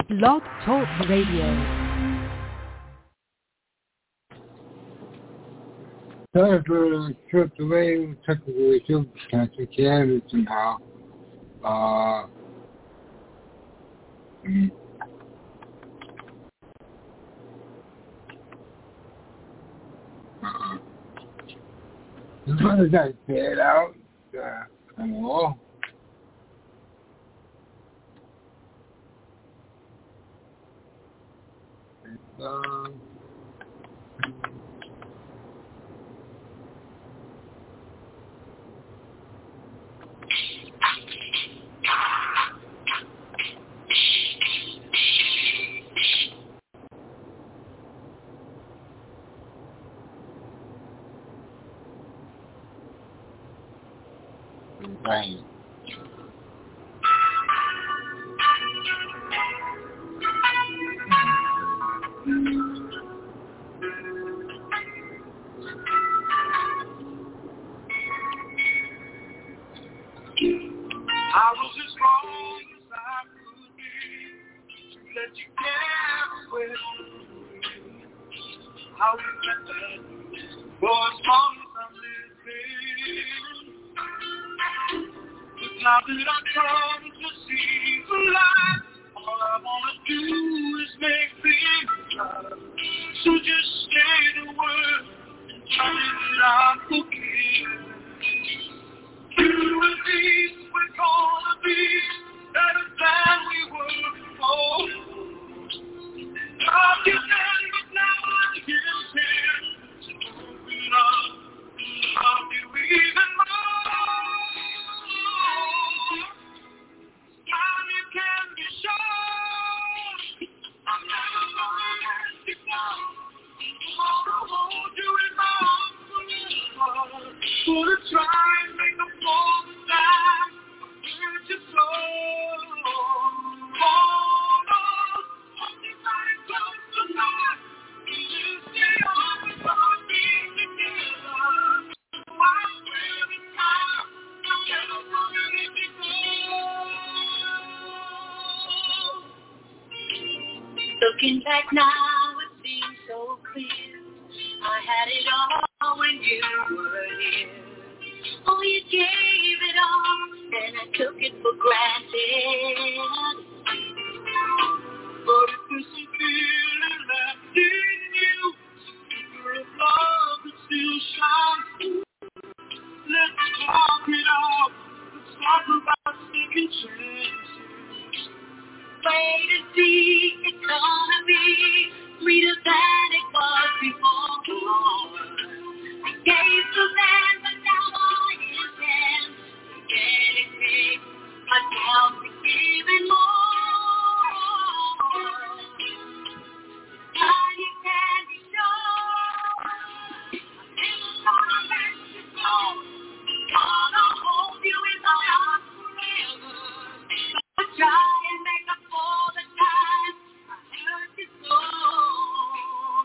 Blog Talk Radio. Sorry for the short delay with technical issues. Cancer can somehow. As long as I say it out, hello. Right. I was as wrong as I could be to let you get away. I regret that for as long as I'm living. But now that I've come to see the light, all I want to do is make things right. So just say the word and tell me that I'm forgiven. You and me, we're gonna be better than we were before. I'm getting, but now I'm getting scared. So open up, I'll do even more. Time you can be sure I'm never gonna let you go. I hold you in my arms forever. Gonna try and make up for the time hurt you so. Hold on, hold me right close tonight. You stay on before we together. I swear this time I'm never gonna let you go. Looking back now, it seems so clear. I had it all when you were here. Oh, you gave it all, and I took it for granted. But if there's some feeling left in you, secret of love that still shines through, let's talk it out. Let's talk about second chances. Wait and see, it's gonna be sweeter than it was before. I gave the man, but now I intend to get it big. But now I'm giving more. Now you can be sure I'm never gonna let you go. Gonna hold you in my arms forever. Gonna try and make up for the time I hurt you so.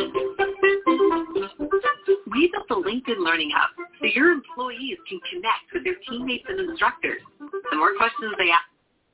We built the LinkedIn Learning Hub so your employees can connect with their teammates and instructors. The more questions they ask,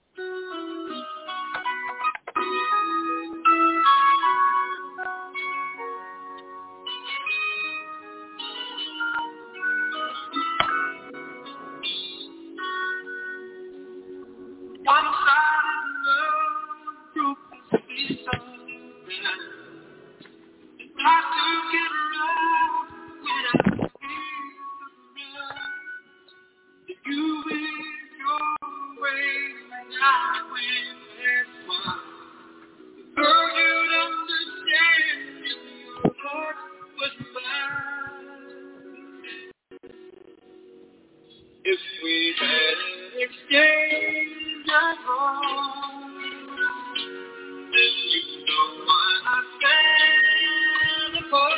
if we had an exchange at home, then you know why I stand apart.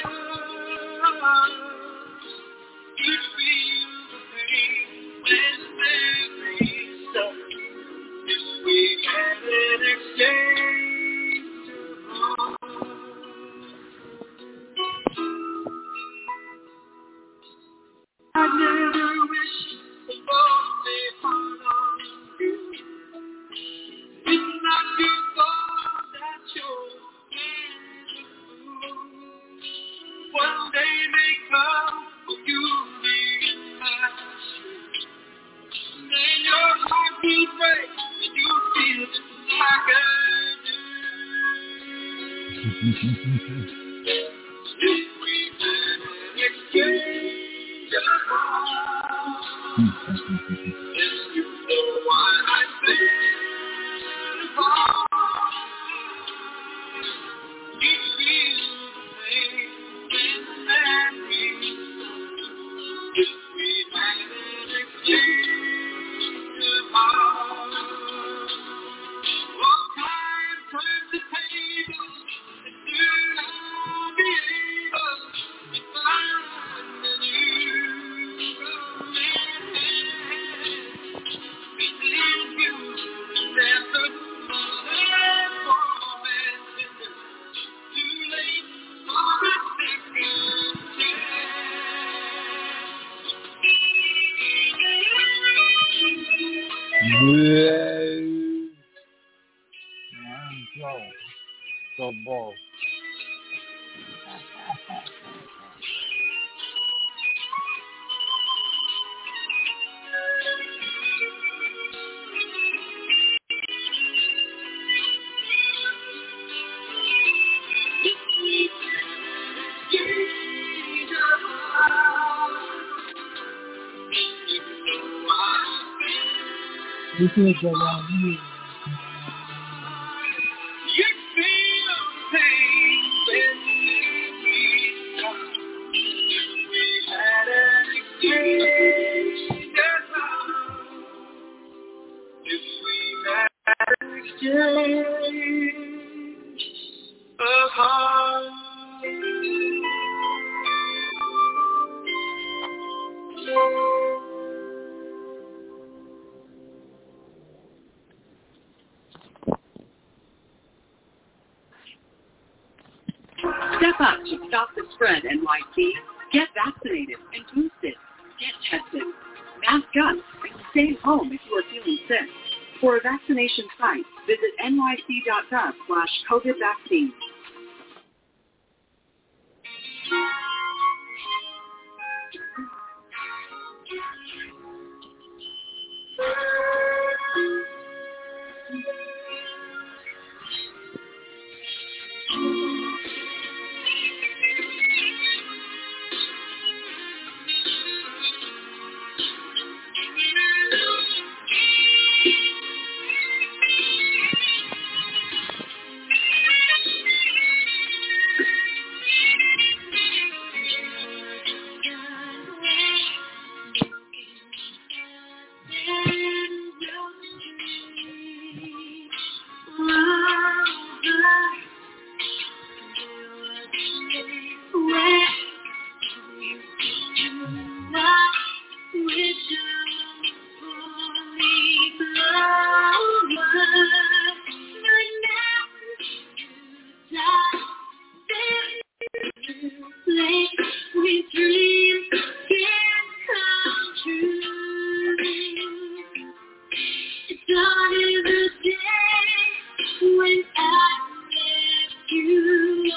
You feel the pain when memories stop. If we had an exchange at home, I never wish only heart on you. It's not your fault that you're in the mood. One day may come when you'll be in my shoes. Then your heart will break and you'll feel just like I do. If we had an exchange of hearts, then you know why I stand apart. You feel the pain when the memories stop. If we had an exchange of hearts, all time turns the table, and soon I'll be able to find a new romance. Between you and there's a moment for too late for a second So ball. This is the one. You feel pain when we stop. If we had an exchange of hearts, if we had an exchange of hearts. Step up to stop the spread, NYC. Get vaccinated and boosted. Get tested. Mask up and stay home if you are feeling sick. For a vaccination site, visit nyc.gov/COVID-vaccine. place we dream can come true. It started the day when I met you.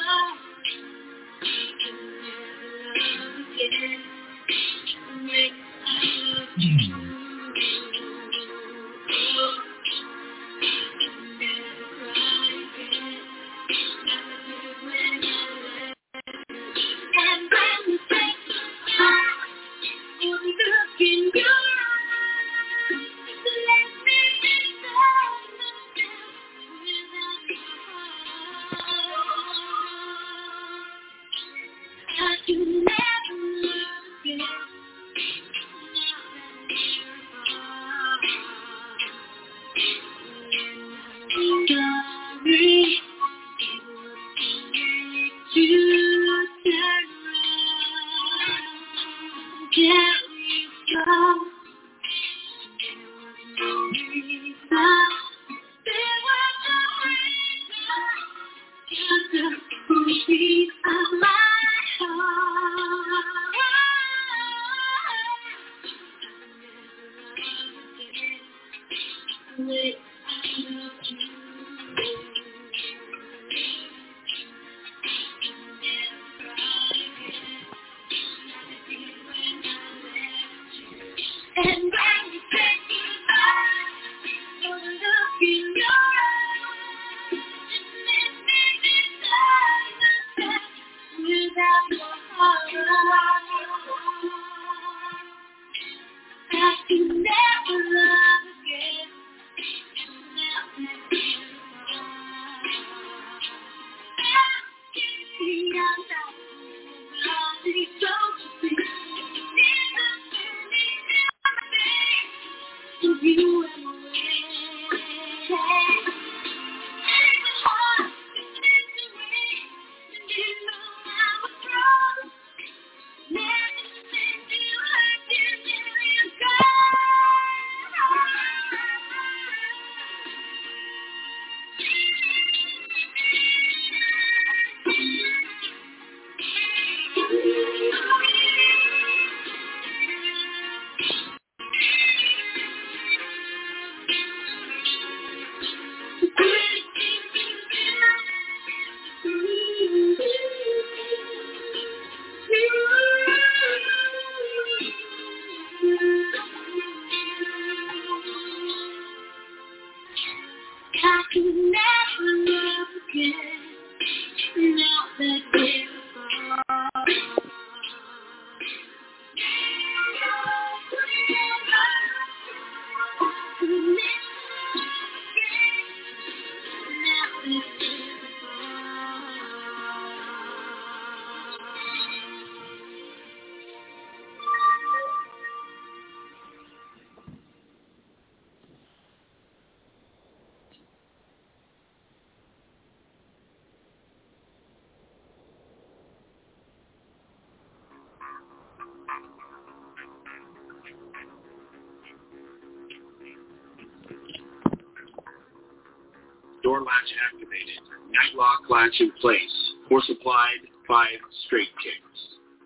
Door latch activated. Night lock latch in place. Force applied. 5 straight kicks.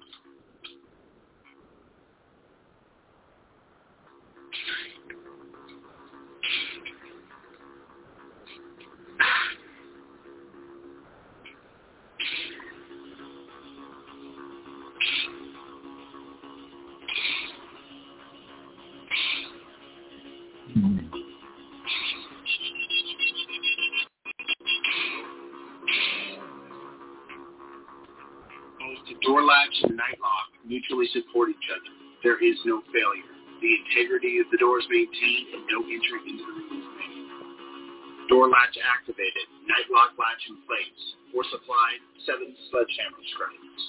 Door latch and night lock mutually support each other. There is no failure. The integrity of the door is maintained and no entry into the room is made. Door latch activated. Night lock latch in place. Force applied. 7 sledgehammer strikes.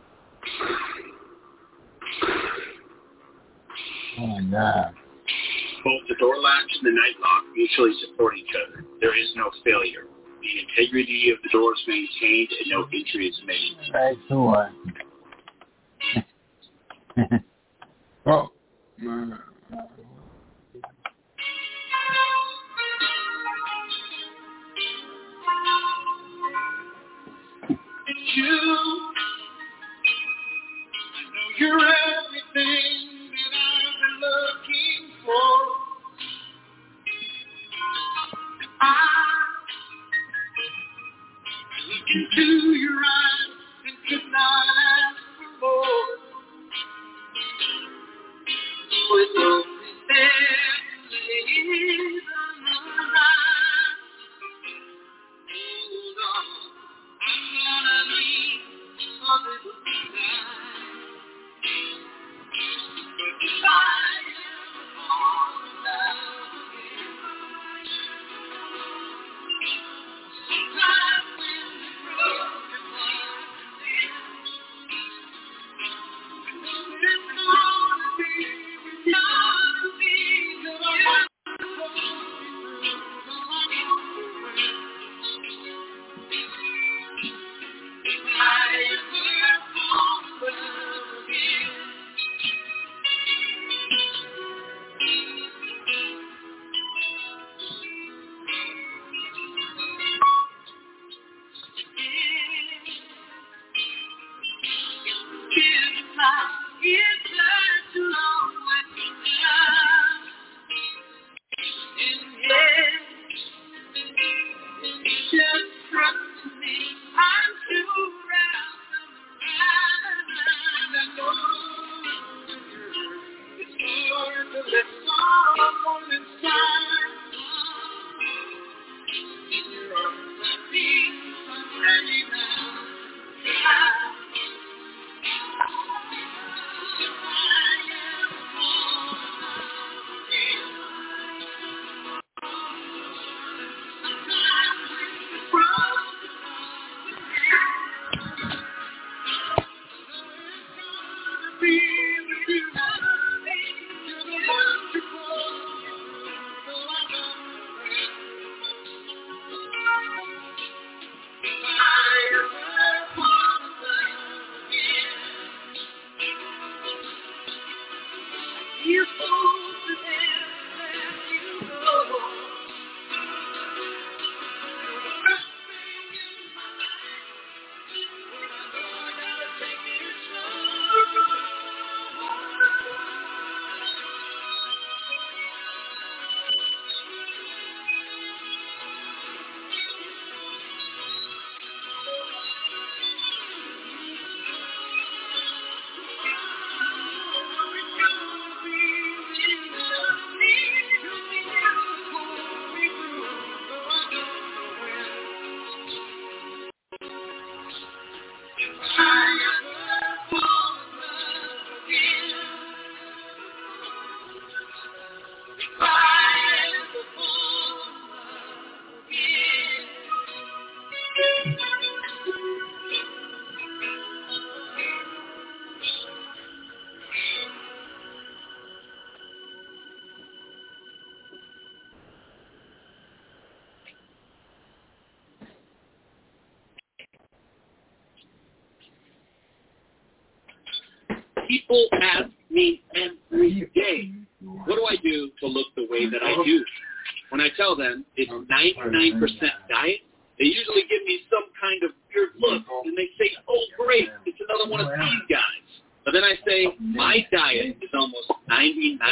Oh, God. Both the door latch and the night lock mutually support each other. There is no failure. The integrity of the door is maintained and no entry is made. Right to one. Oh. You're everything that I've been looking for. I look into your eyes and could not ask for more. With open families on the rise, hold on, I'm gonna need a little time. People ask me every day, what do I do to look the way that I do? When I tell them it's 99% diet, they usually give me some kind of weird look, and they say, oh, great, it's another one of these guys. But then I say, my diet is almost 99%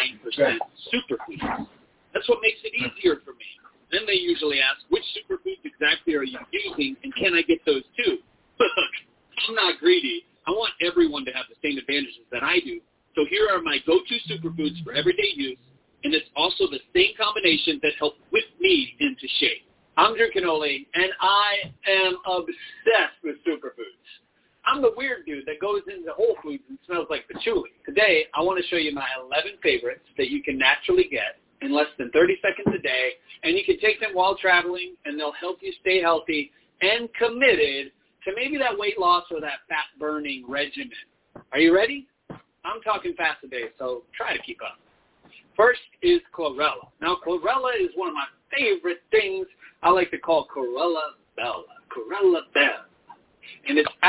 superfoods. That's what makes it easier for me. Then they usually ask, which superfoods exactly are you using, and can I get those too? Look, I'm not greedy. I want everyone to have the same advantages that I do. So here are my go-to superfoods for everyday use, and it's also the same combination that helped whip me into shape. I'm Drew Canole, and I am obsessed with superfoods. I'm the weird dude that goes into Whole Foods and smells like patchouli. Today, I want to show you my 11 favorites that you can naturally get in less than 30 seconds a day, and you can take them while traveling, and they'll help you stay healthy and committed to maybe that weight loss or that fat-burning regimen. Are you ready? I'm talking fast today, so try to keep up. First is chlorella. Now, chlorella is one of my favorite things. I like to call chlorella Bella. Chlorella Bella. And it's...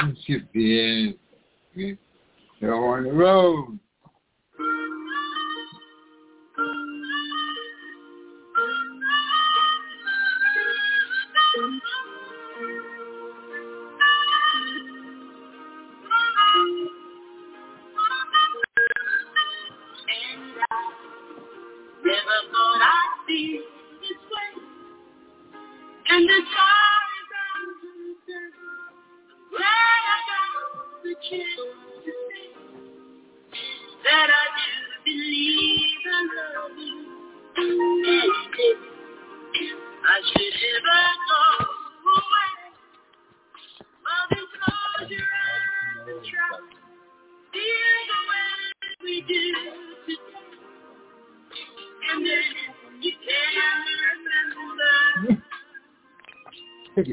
They're on the road. Never thought I'd see this way. And the stars out to the when I got the chance to say that I do believe I love you. And I should never go away. Well, then close your eyes and try. Feel the way we do today. And then you can't remember. Take it.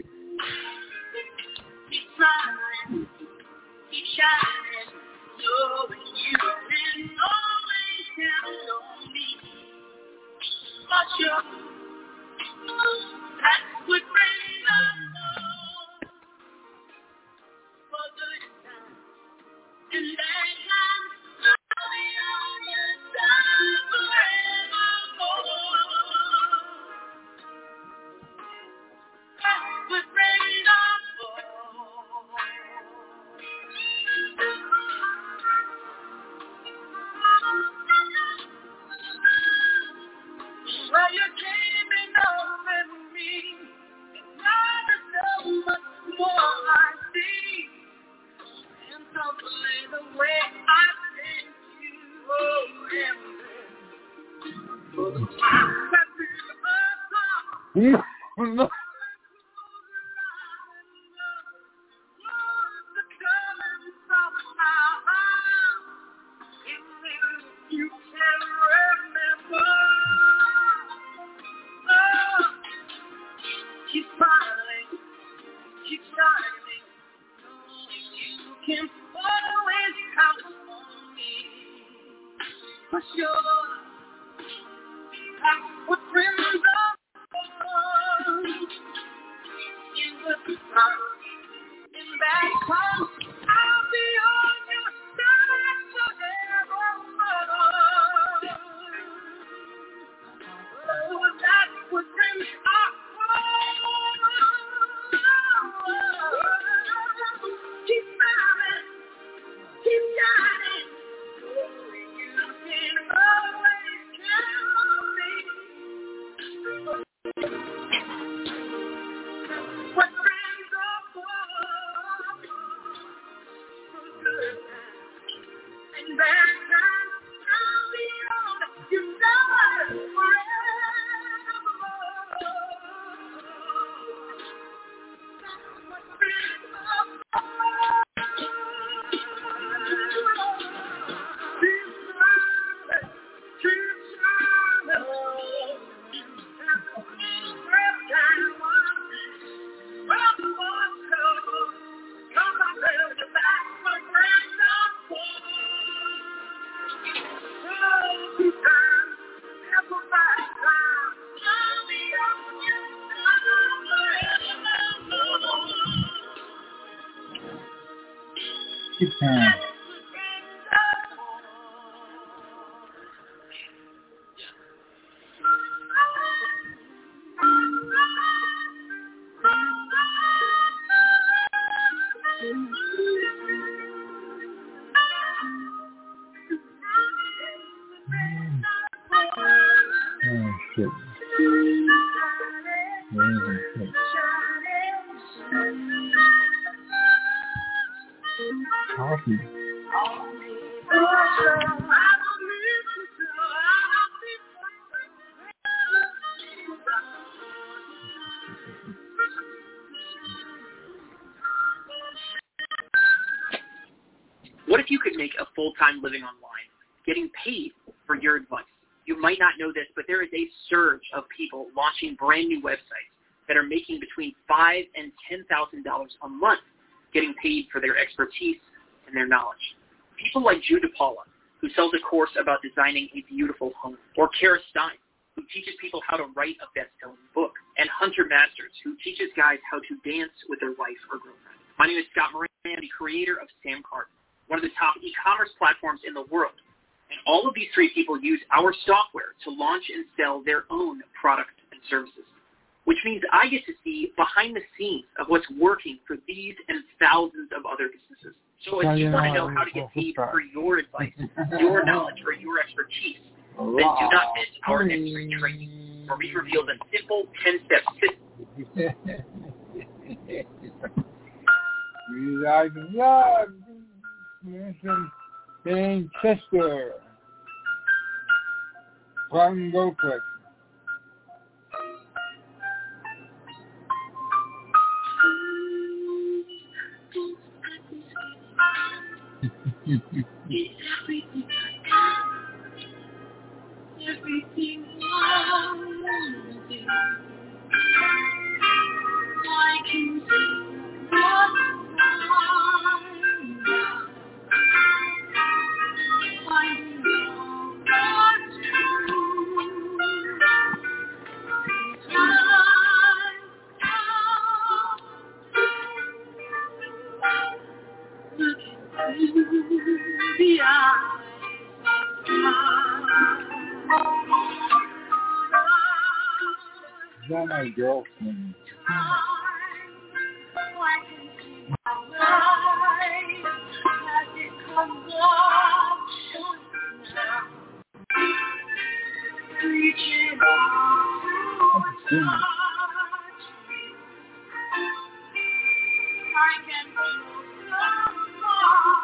Keep smiling, keep shining, knowing you can always count on me. For sure, that's what brings us home. For good times and bad times, I'll be on your side forevermore. That's what brings us home. Well, you came in over me. Now there's so much more I see. And hopefully the way I think you for the time that we No. you can remember. Keep smiling, keep shining. You can always count on me. For sure, that's what brings us home. In good times, in bad times, I'll be on your side forevermore. Oh, that's what brings us home. Keep smiling, keep shining. You can always count on me. What brings us home. Good times and bad times, I'll be on your side forevermore. What brings us home. Keep smiling, keep shining. Every time come on, baby, that's what brings us home. Good times, every bad time, I'll be on your side forevermore. Keep time. Oh, shit. Coffee. What if you could make a full-time living online, getting paid for your advice? You might not know this, but there is a surge of people launching brand new websites that are making between $5,000 and $10,000 a month getting paid for their expertise and their knowledge. People like Drew DePaula, who sells a course about designing a beautiful home, or Kara Stein, who teaches people how to write a best-selling book, and Hunter Masters, who teaches guys how to dance with their wife or girlfriend. My name is Scott Moran, the creator of Samcart, one of the top e-commerce platforms in the world. And all of these three people use our software to launch and sell their own products and services, which means I get to see behind the scenes of what's working for these and thousands of other businesses. So if you want to know how to get paid for your advice, your knowledge, or your expertise, then do not miss our next free training, where we reveal the simple 10-step system. We like love, Manchester. From Go Quick. Everything I got, everything I wanted. I can see what's mine now. I know what's true. The eyes Is that my girlfriend? I can see my life as it comes up now. Reaching out to touch me. I can feel so far.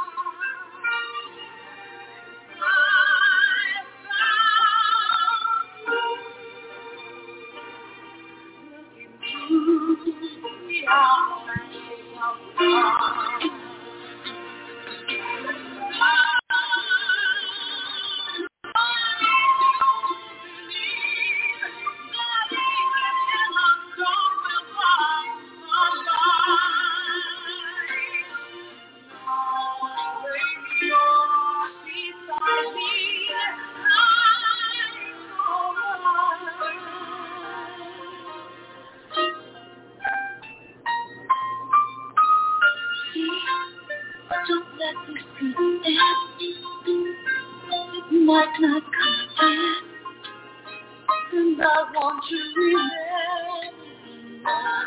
Don't let this be the end. It might not come again. And I want to remember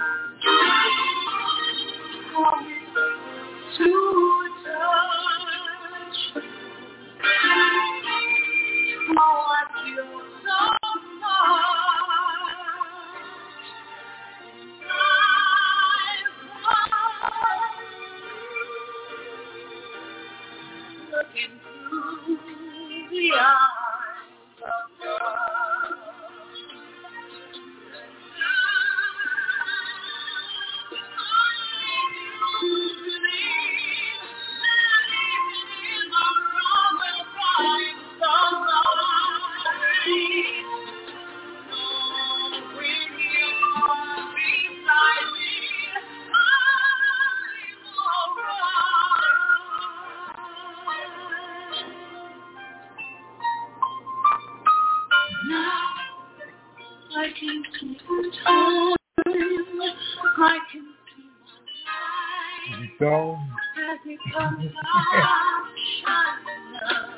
how it to touch. How I feel so much. Looking through the eyes of love. I can see the time, I can see my life So, as it comes out shining up.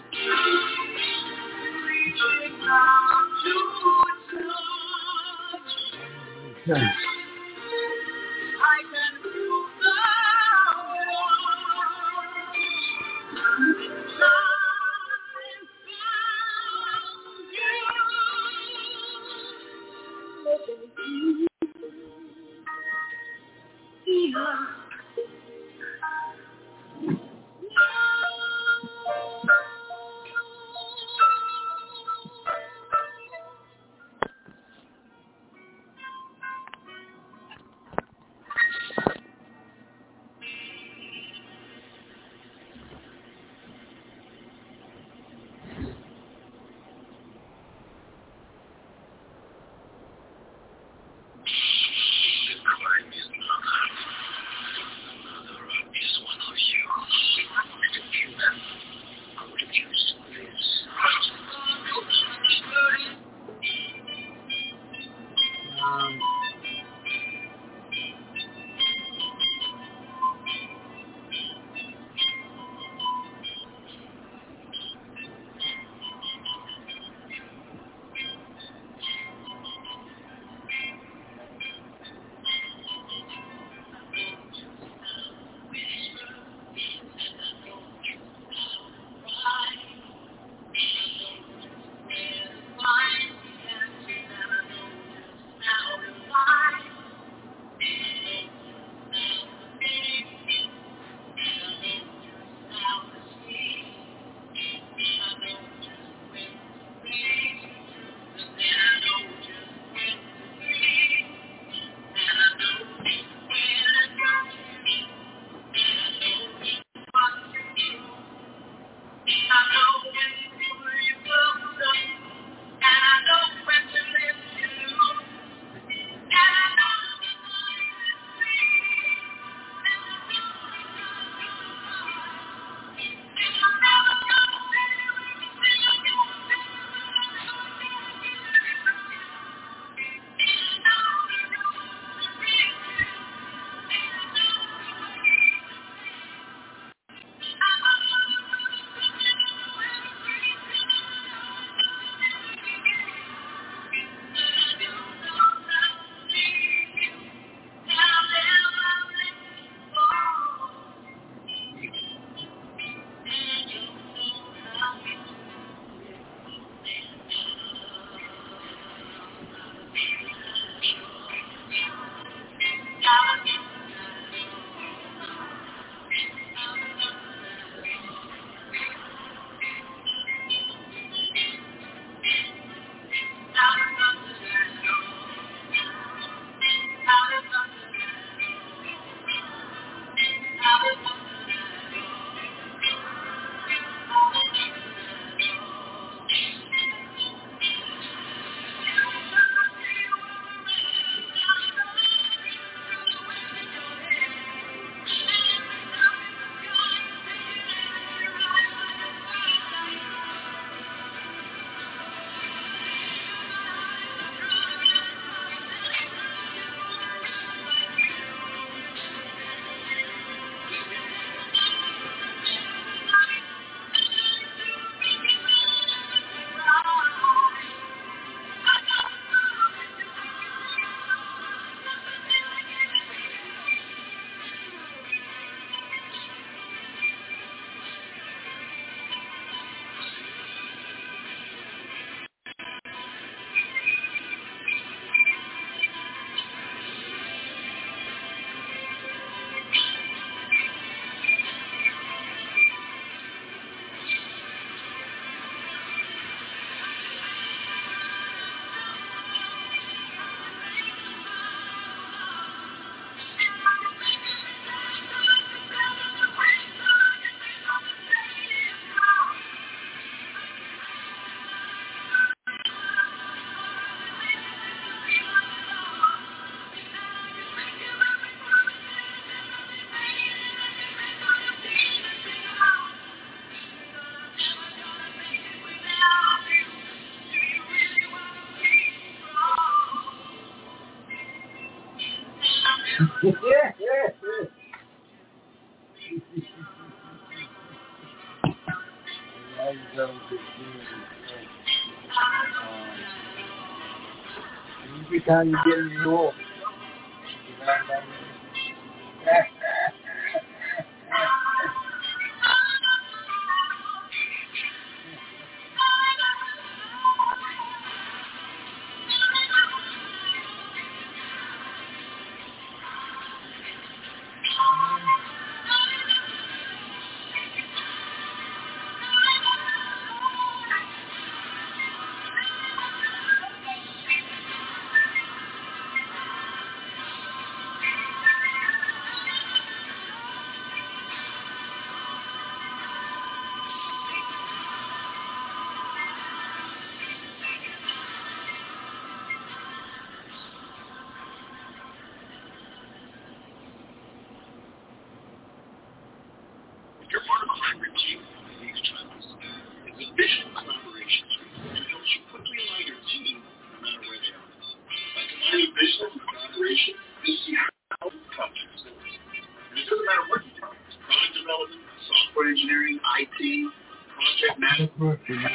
Reaching out to touch. okay. I can feel the Every time you get in the door. You're part of a hybrid team with these trends. It's a vision collaboration that helps you quickly align your team no matter where they are. By combining vision and collaboration, you'll see how projects go. And it doesn't matter what you do. Product development, software engineering, IT, project management.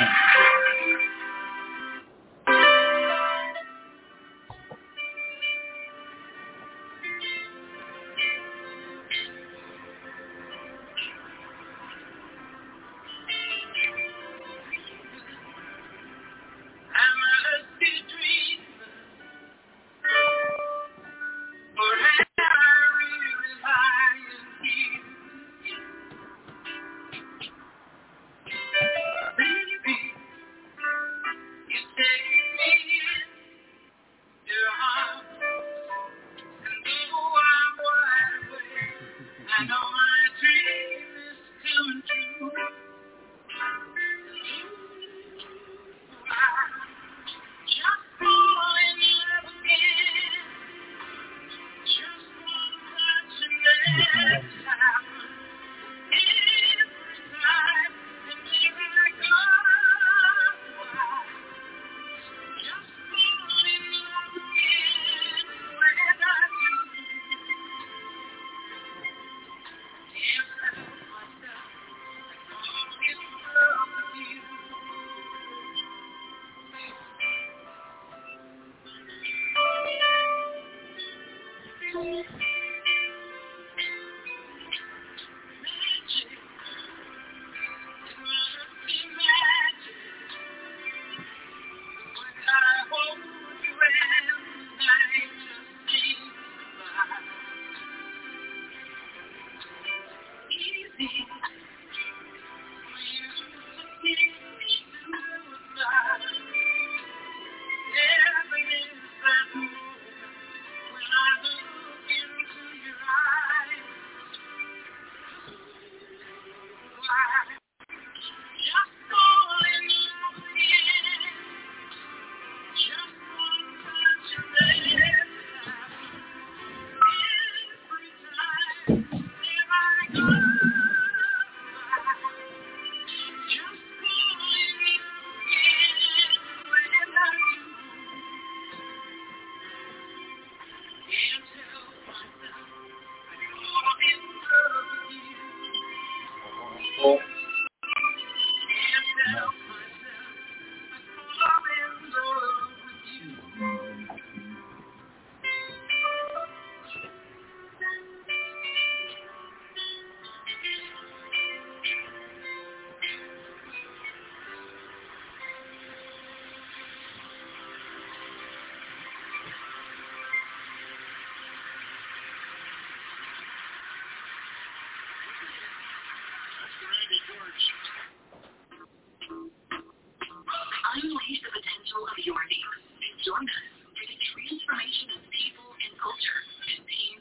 Unleash the potential of your neighbors. Join us for the transformation of people and culture in Team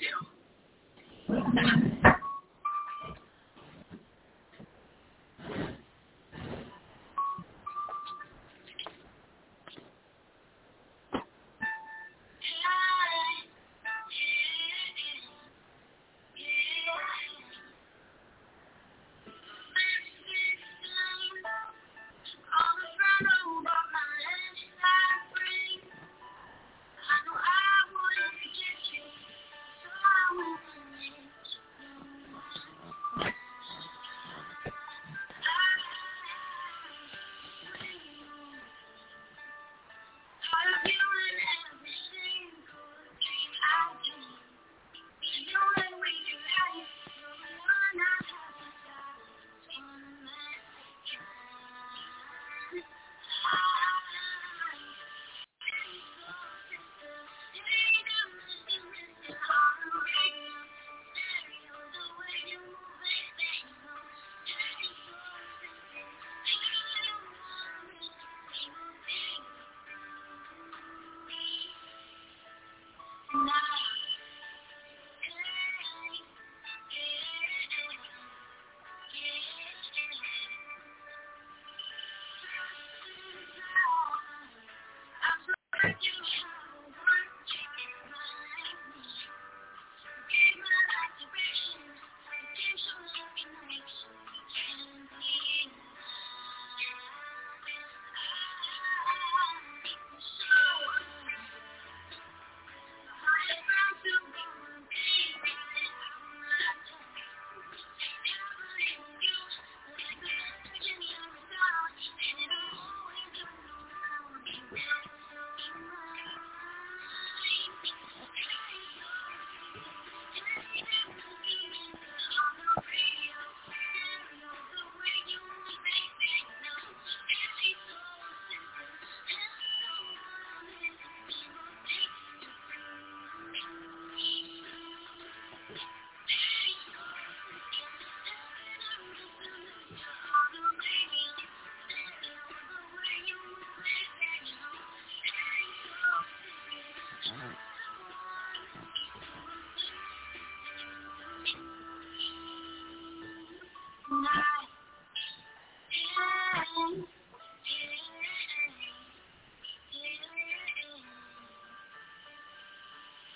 22.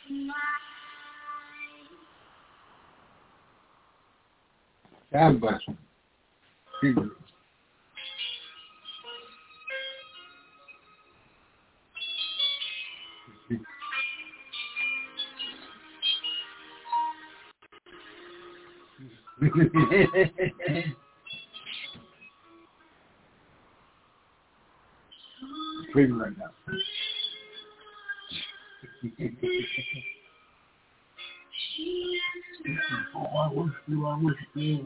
God bless him. Jesus. Sleeping right now. I wish you.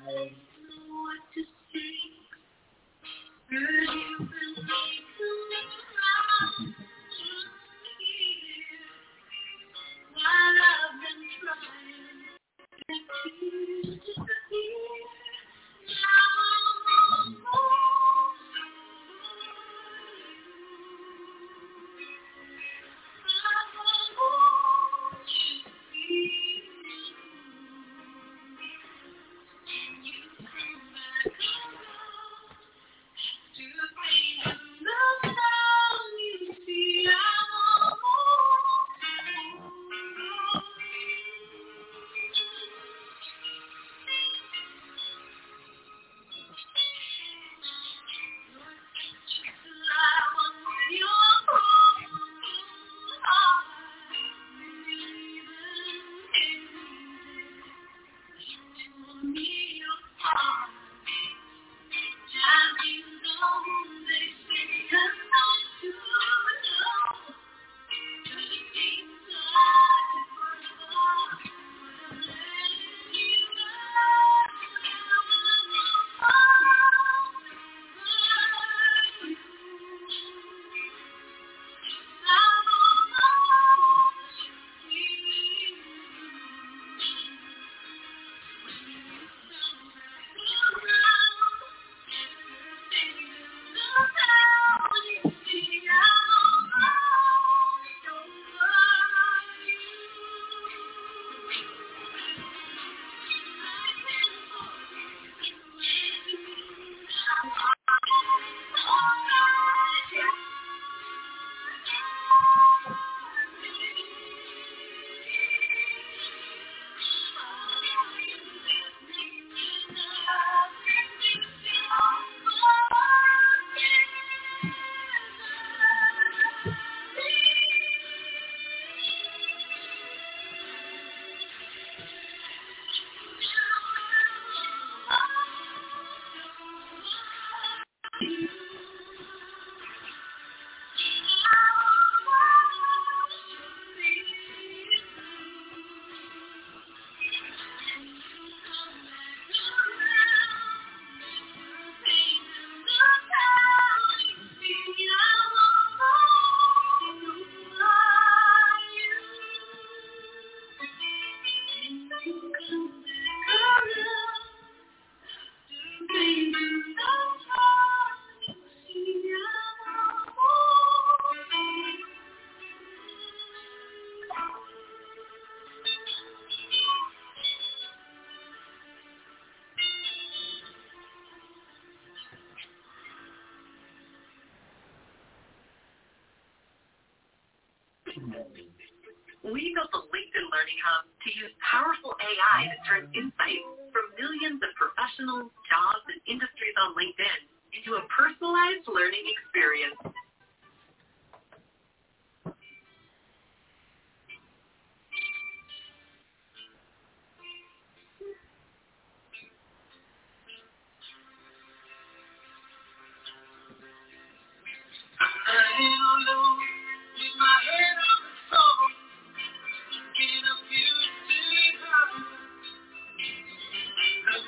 We built the LinkedIn Learning Hub to use powerful AI that turns insights from millions of professionals, jobs, and industries on LinkedIn into a personalized learning experience.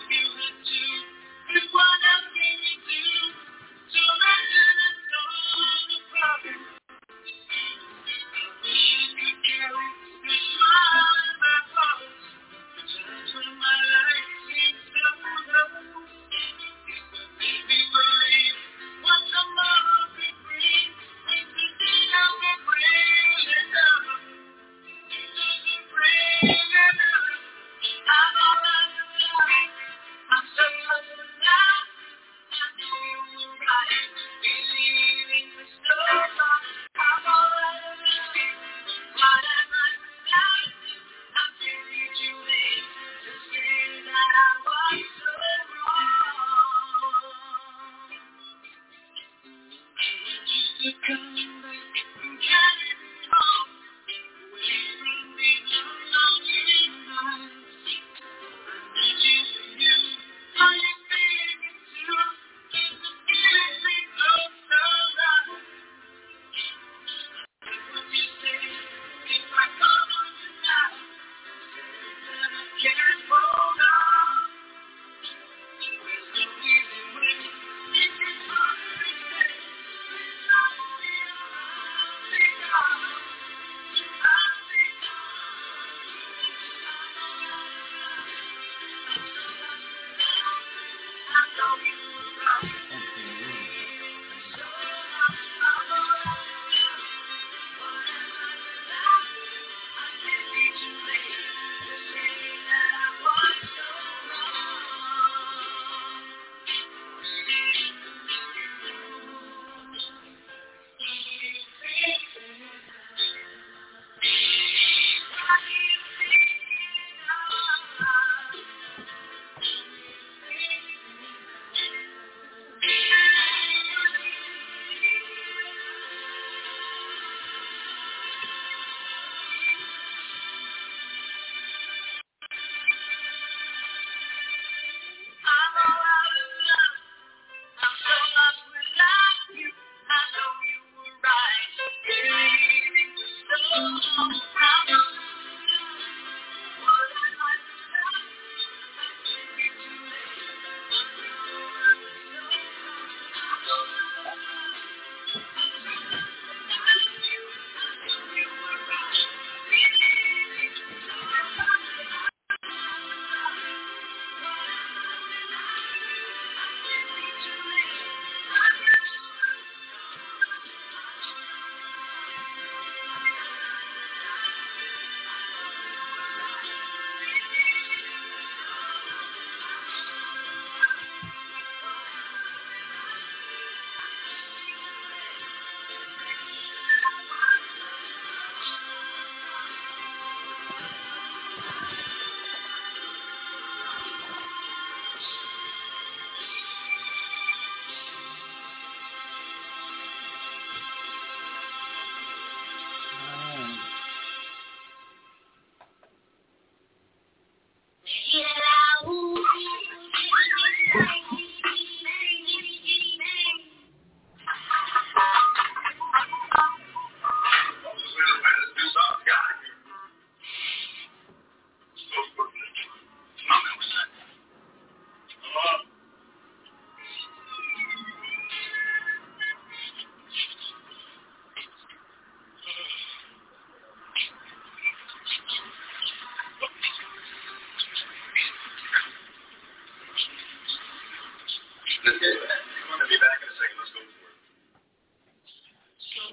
What else can you do? So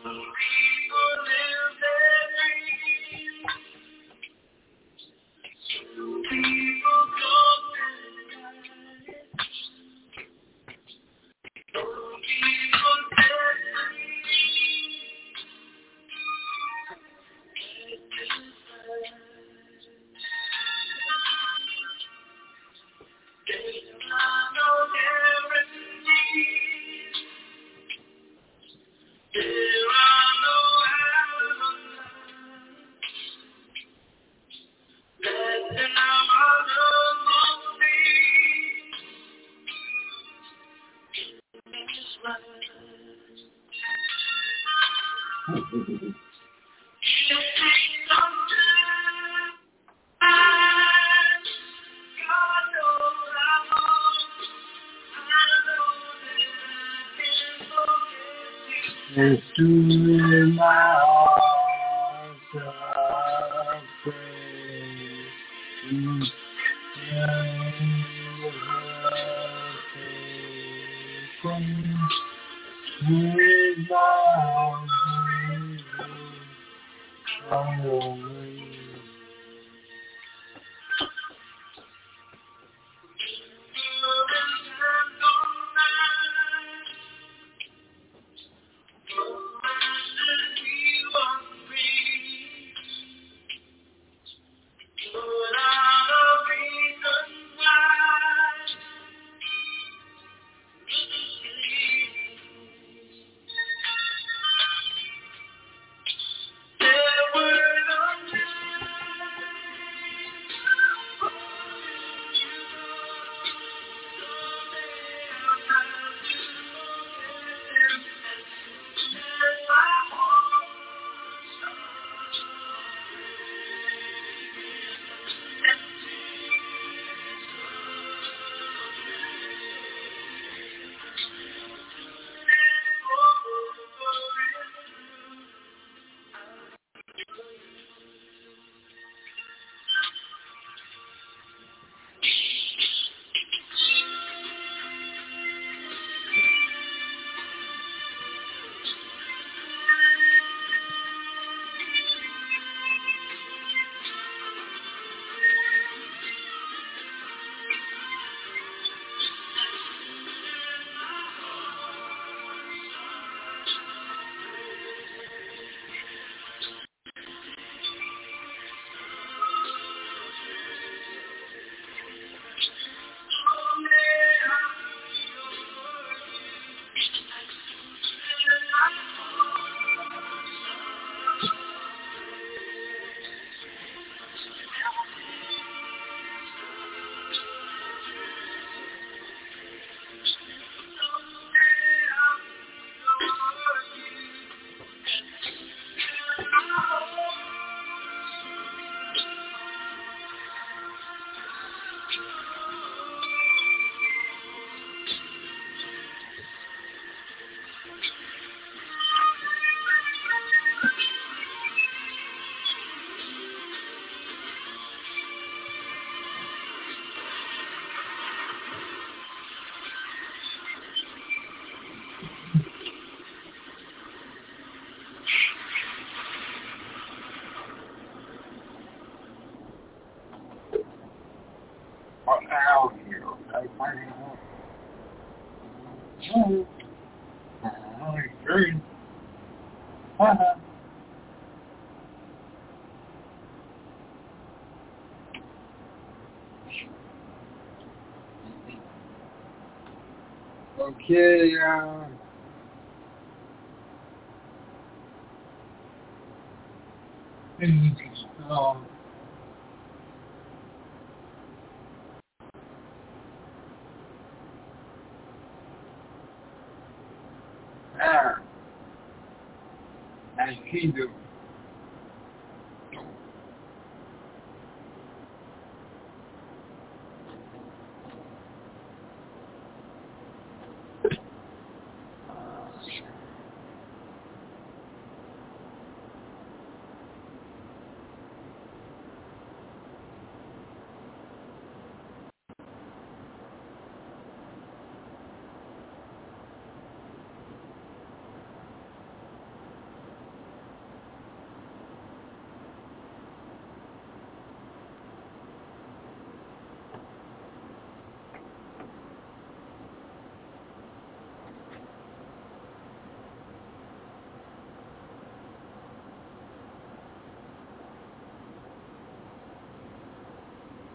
And to my heart of praise, with my Okay, and kingdom.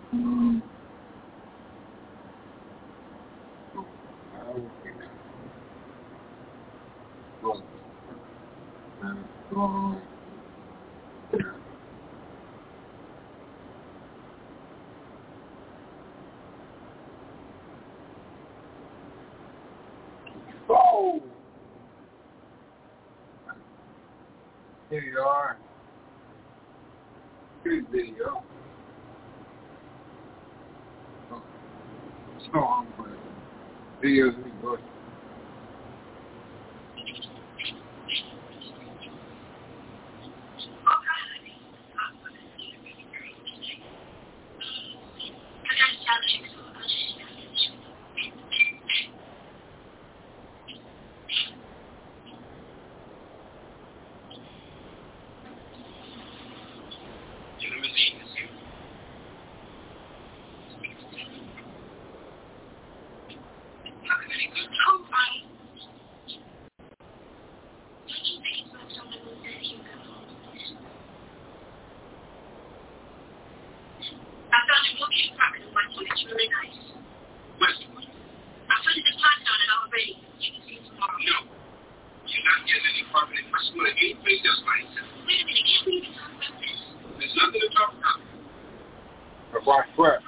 Oh! Here you are. Good video. So I'm going to videos we go. Watch where?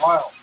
Wow.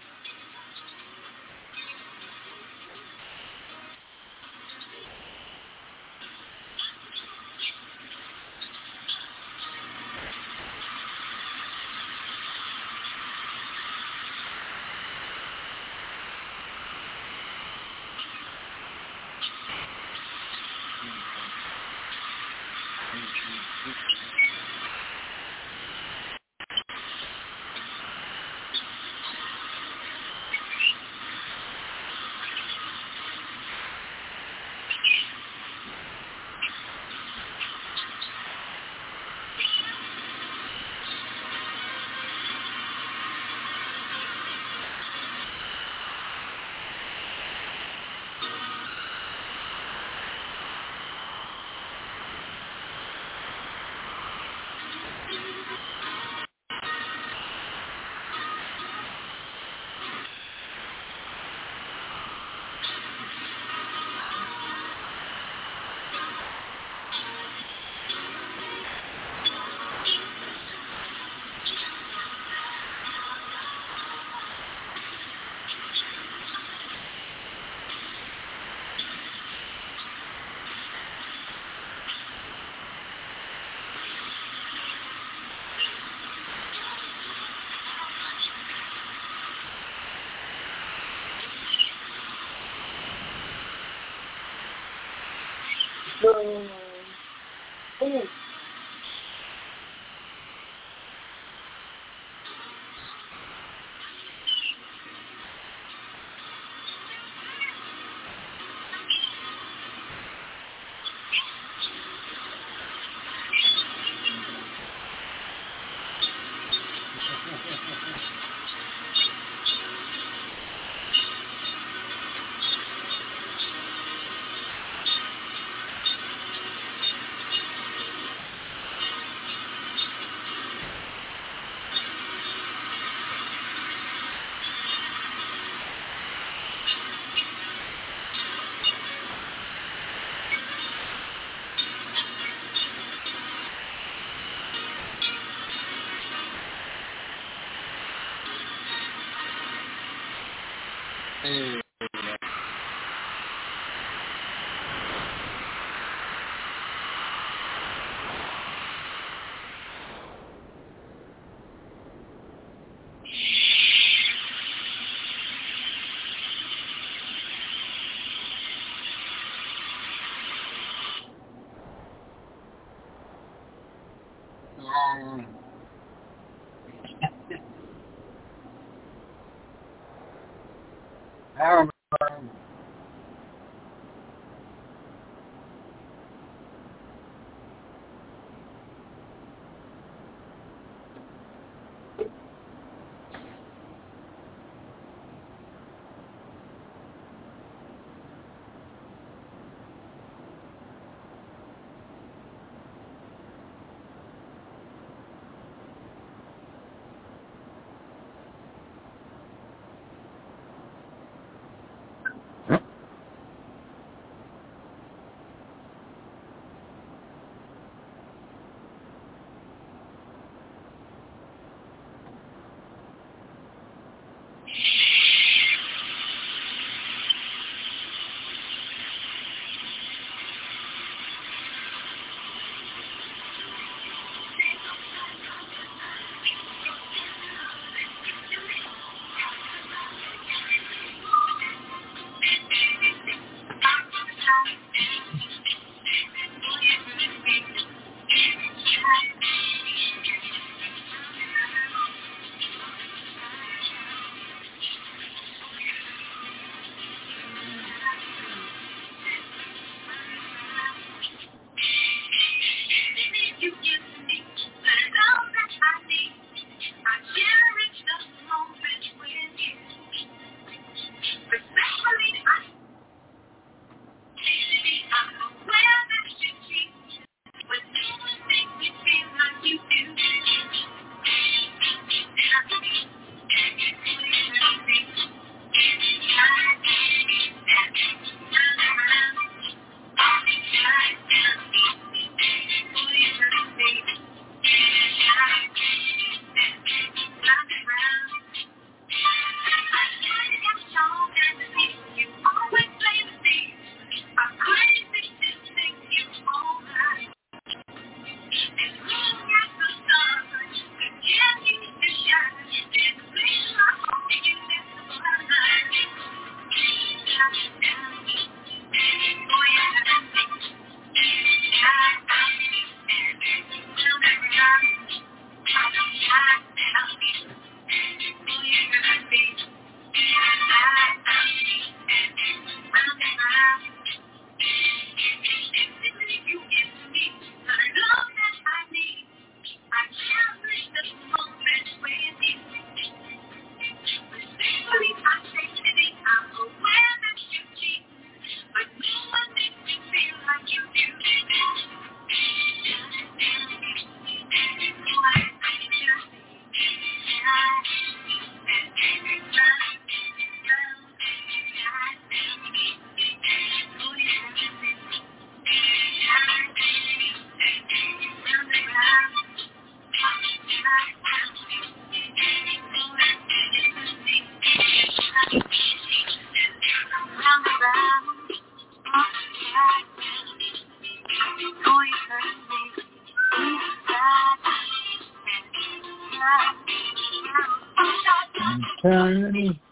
eternity.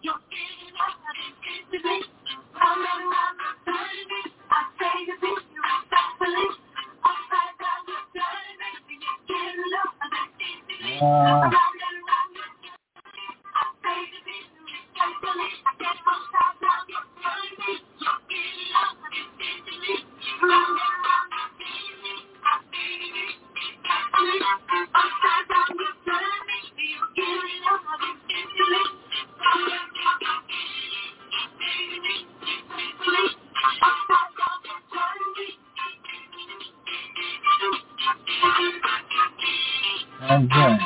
Okay.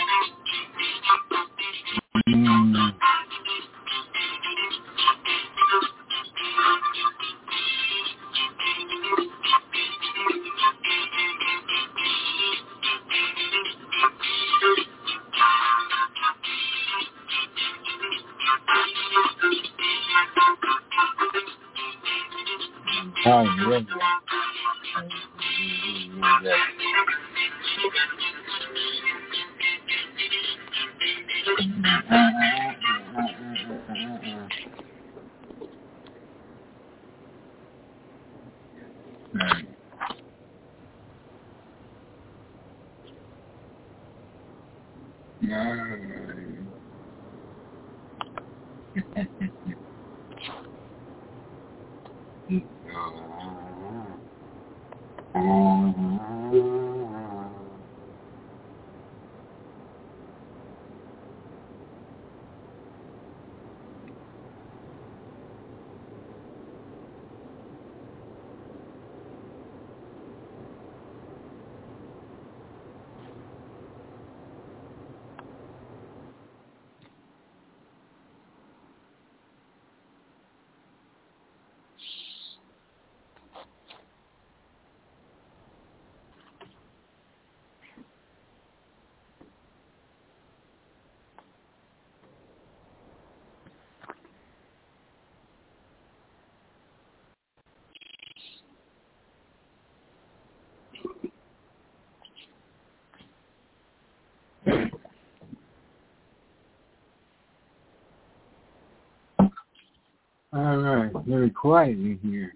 All right, very quiet in here.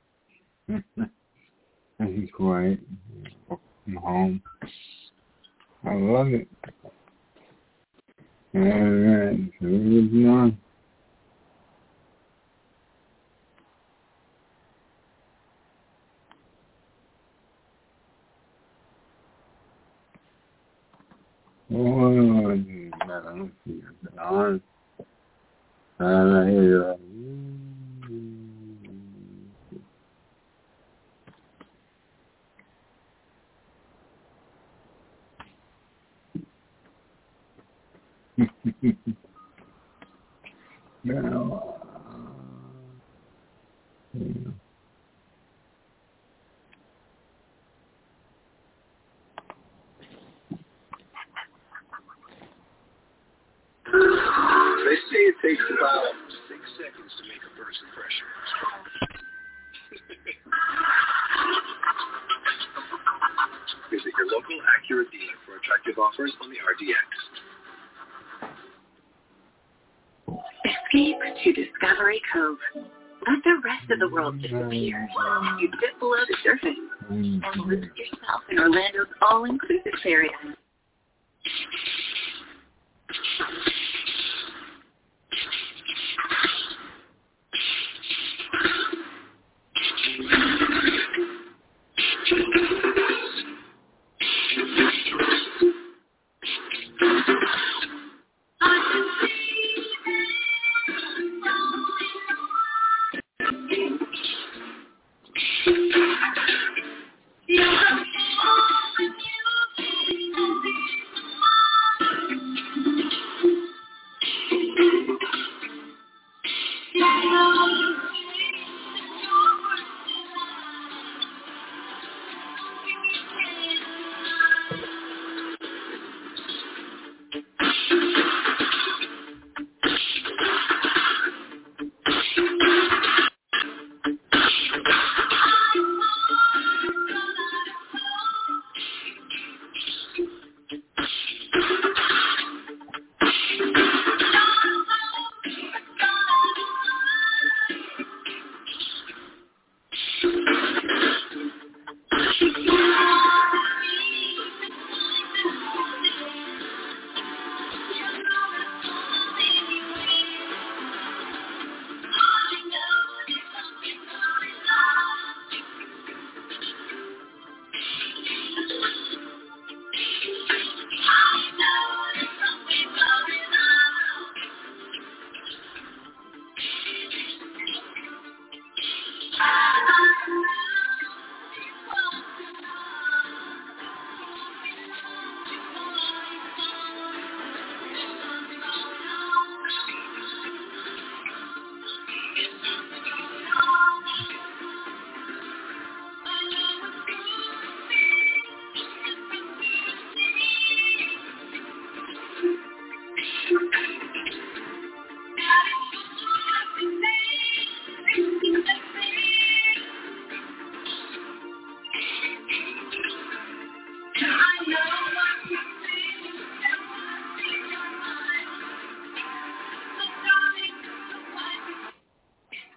It's quiet. I'm home. I love it. All right, so we're moving on. Oh, let's see. On. Here you go. Now, They say it takes about 6 seconds to make a first impression. Visit your local Acura dealer for attractive offers on the RDX. Escape to Discovery Cove. Let the rest of the world disappear. You dip below the surface and lose yourself in Orlando's all-inclusive fairy island.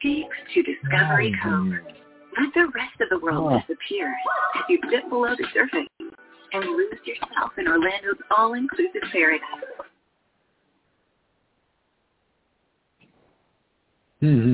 Escape to Discovery Cove. Let the rest of the world disappear as you dip below the surface and lose yourself in Orlando's all-inclusive paradise. Mm-hmm.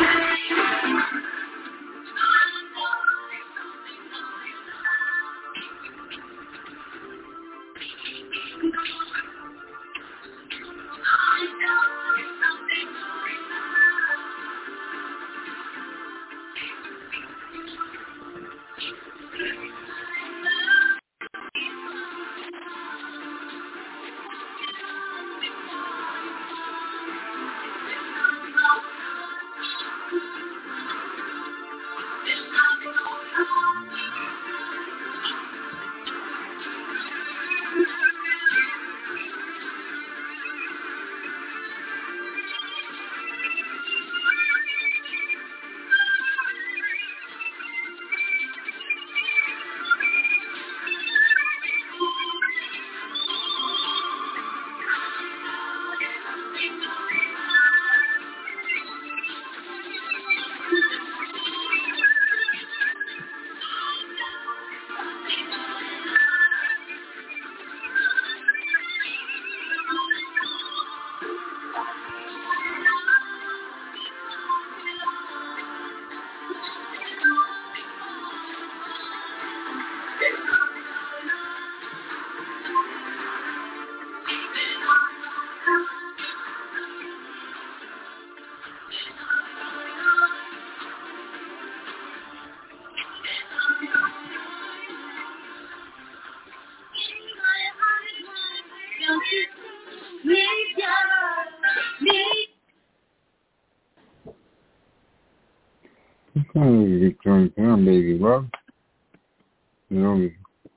You turn down, baby, love. You know,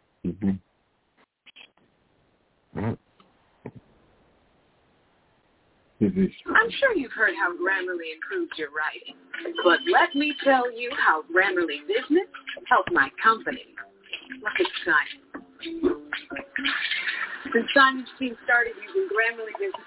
I'm sure you've heard how Grammarly improves your writing, but let me tell you how Grammarly Business helped my company. Look at Simon. Since Simon's team started using Grammarly Business,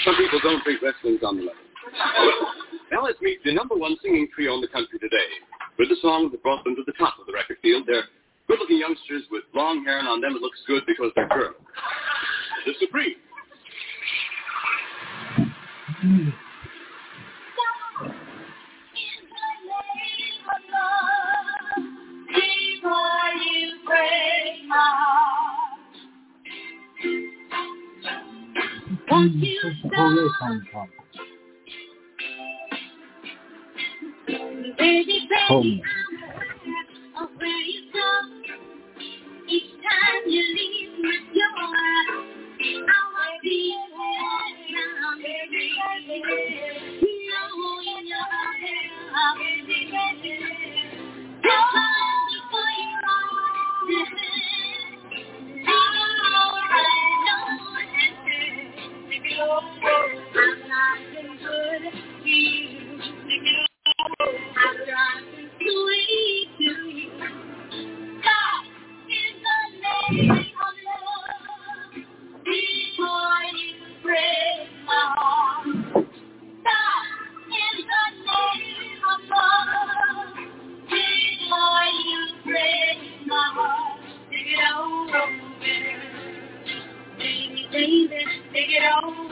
Some people don't think wrestling's on the level. Now let's meet the number one singing trio in the country today. With the songs that brought them to the top of the record field, they're good-looking youngsters with long hair, and on them it looks good because they're girls. The Supremes. Before you break my heart, won't you stop? Baby, baby, I'm aware of where you go. Each time you leave my door, I want to be around, baby. No, in your head, I'll be there. Don't before you are I'm not been good to you. I'm not been sweet to you. God is the name of love. Before you break my heart. God is the name of love. Before you break my heart. Take it over. Baby, baby, take it over.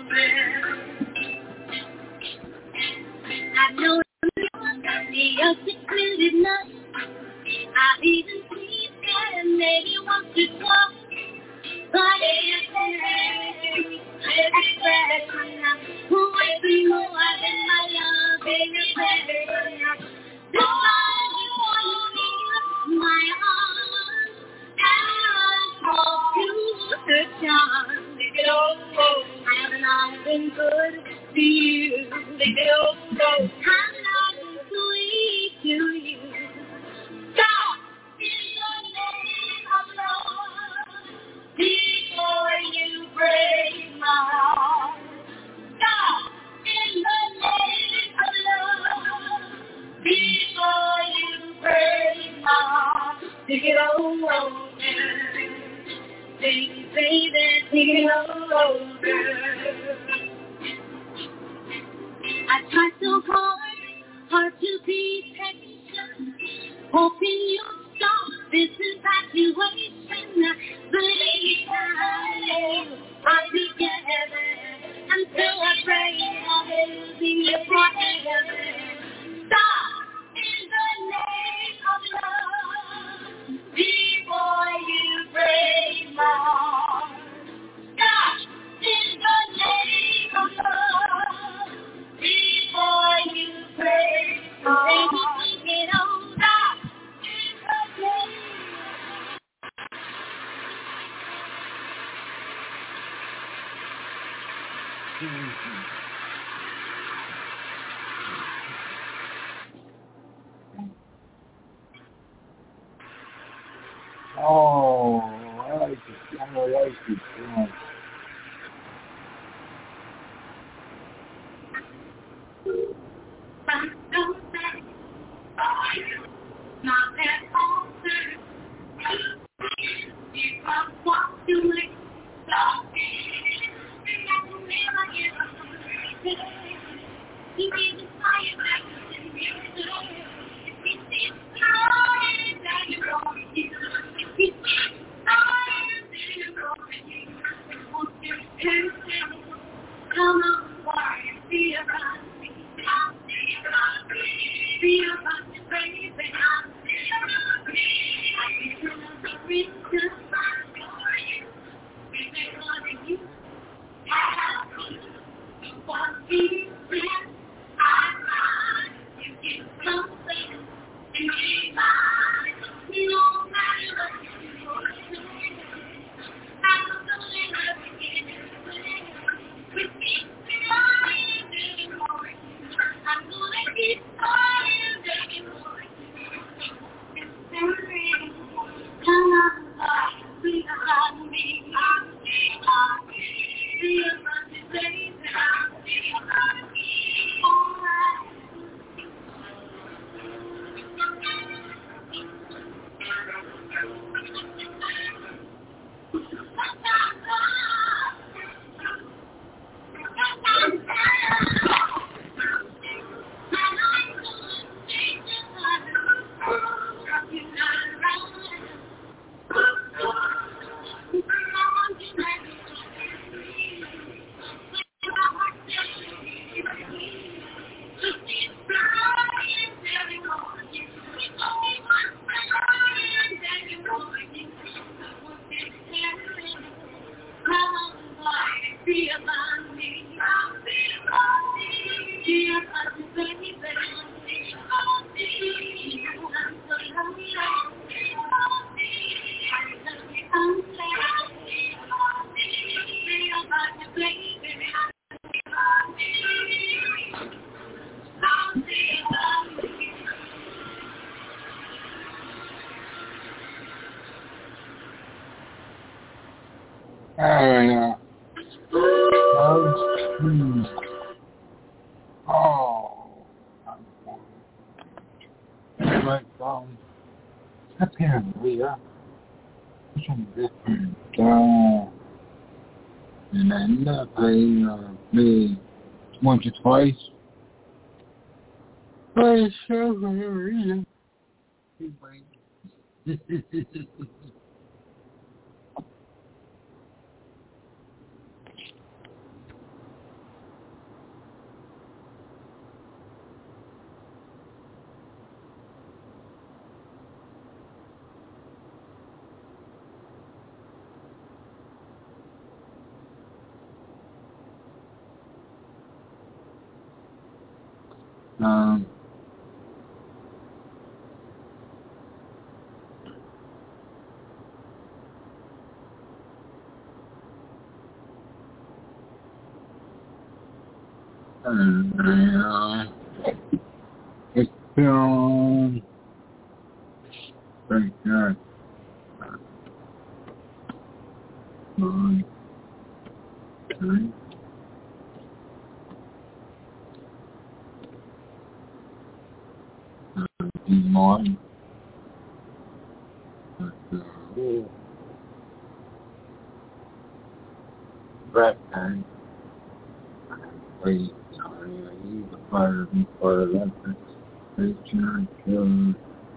I know the ocean is nice. I've even seen that maybe once or twice. But it's every question. Who way more than my love, baby, the time before you leave my arms, and I hope you the time. Take it over. Haven't I been good to you? Take it over. Haven't I been sweet to you? God is the name of love. Before you break my heart. God is the name of love. Before you break my heart. Take it over. Baby, baby, take it over. I try so hard to be patient, hoping you'll stop this infatuation. But each time I'm together, I'm so afraid of losing you forever. Stop in the name of love. Before you break my heart. Stop in the name of love. Before you break my heart. Baby, take it on. Stop in the name. Oh, I like it. I like it. Yeah. Not at all, sir. If I walk away, stop. I will never give up. You need to fire back to me. It seems time that you're wrong. It seems time that you're wrong. Won't you come on, why? Be around me. Be around me, baby. I feel the reason for you. Because you have one reason. You give something to me. No matter what you do, I'm going to begin with me. Be about me. Be about me, baby. I'm so lonely. I love you unfair. Be about me, baby. Apparently, some different, and I ended up played once or twice. But it's so for no reason. It's been very good. Mine. That time, wait, he's a fire for Olympics. They turned to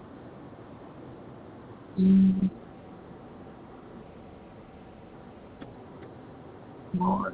March.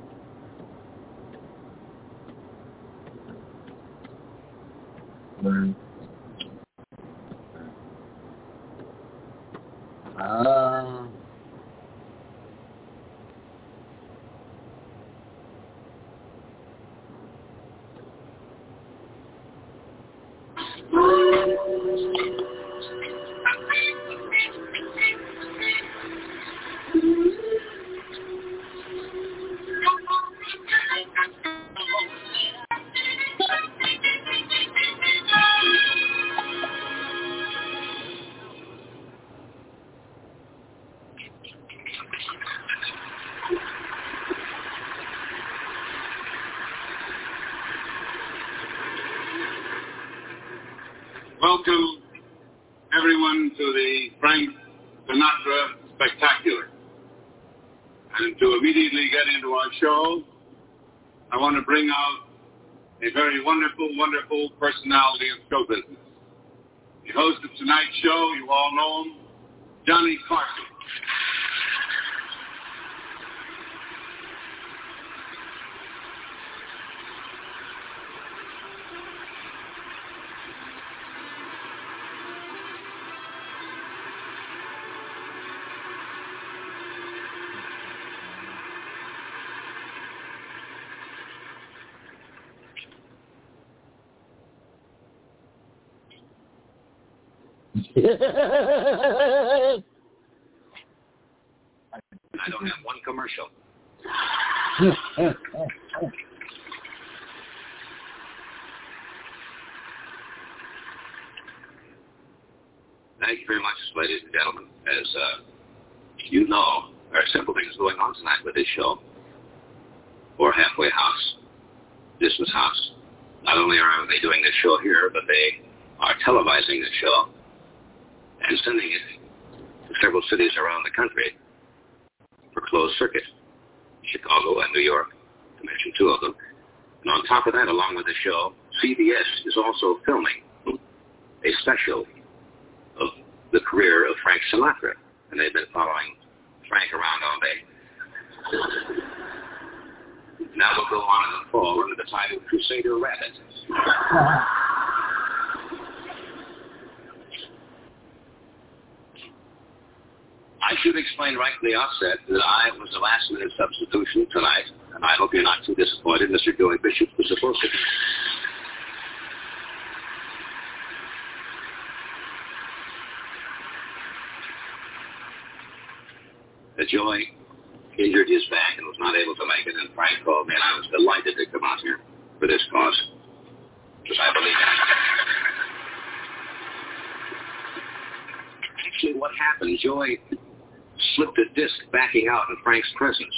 Welcome, everyone, to the Frank Sinatra Spectacular. And to immediately get into our show, I want to bring out a very wonderful, wonderful personality of show business. The host of tonight's show, you all know him, Johnny Carson. I don't have one commercial. Thank you very much, ladies and gentlemen. As you know, there are several things going on tonight with this show. For Halfway House, Distance House. Not only are they doing this show here, but they are televising this show and sending it to several cities around the country for closed circuit, Chicago and New York, to mention two of them. And on top of that, along with the show, CBS is also filming a special of the career of Frank Sinatra, and they've been following Frank around all day. Now we'll go on in the fall under the title Crusader Rabbit. I I should explain right from the outset that I was a last-minute substitution tonight, and I hope you're not too disappointed. Mr. Joey Bishop was supposed to be. Joey injured his back and was not able to make it, and Frank called me, and I was delighted to come out here for this cause, because I believe in it. Actually, what happened, Joey slipped a disc backing out in Frank's presence.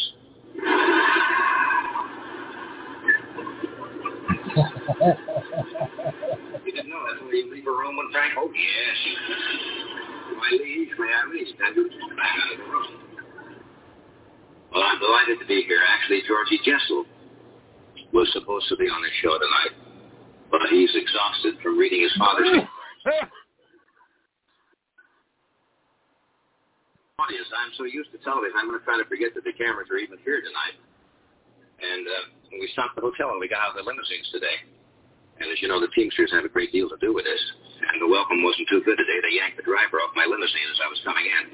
You didn't know that's where you leave a room when Frank? Oh, yes. My liege, may I leave? Then you back out of the room. Well, I'm delighted to be here. Actually, Georgie Jessel was supposed to be on the show tonight, but he's exhausted from reading his father's cards. Audience, I'm so used to television, I'm going to try to forget that the cameras are even here tonight. And we stopped at the hotel and we got out of the limousines today. And as you know, the Teamsters have a great deal to do with this. And the welcome wasn't too good today. They yanked the driver off my limousine as I was coming in.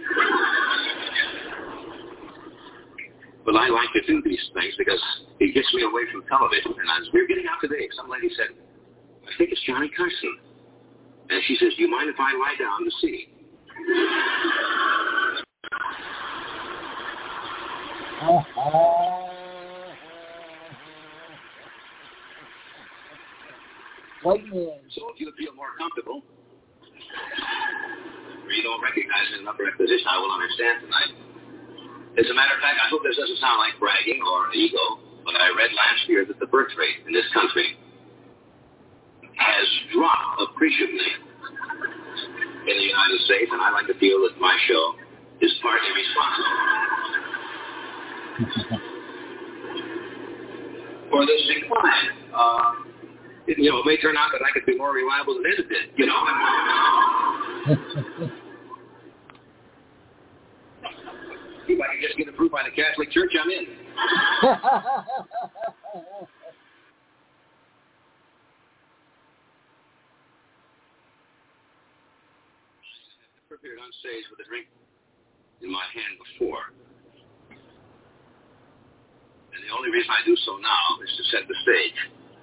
But I like to do these things because it gets me away from television. And as we were getting out today, some lady said, I think it's Johnny Carson. And she says, do you mind if I lie down to see? White man. So if you feel more comfortable, or you don't recognize it in an upright position, I will understand tonight. As a matter of fact, I hope this doesn't sound like bragging or ego, but I read last year that the birth rate in this country has dropped appreciably in the United States, and I like to feel that my show is partly responsible for this decline. It may turn out that I could be more reliable than Ed did, If I can just get approved by the Catholic Church, I'm in. I've appeared on stage with a drink in my hand before. And the only reason I do so now is to set the stage.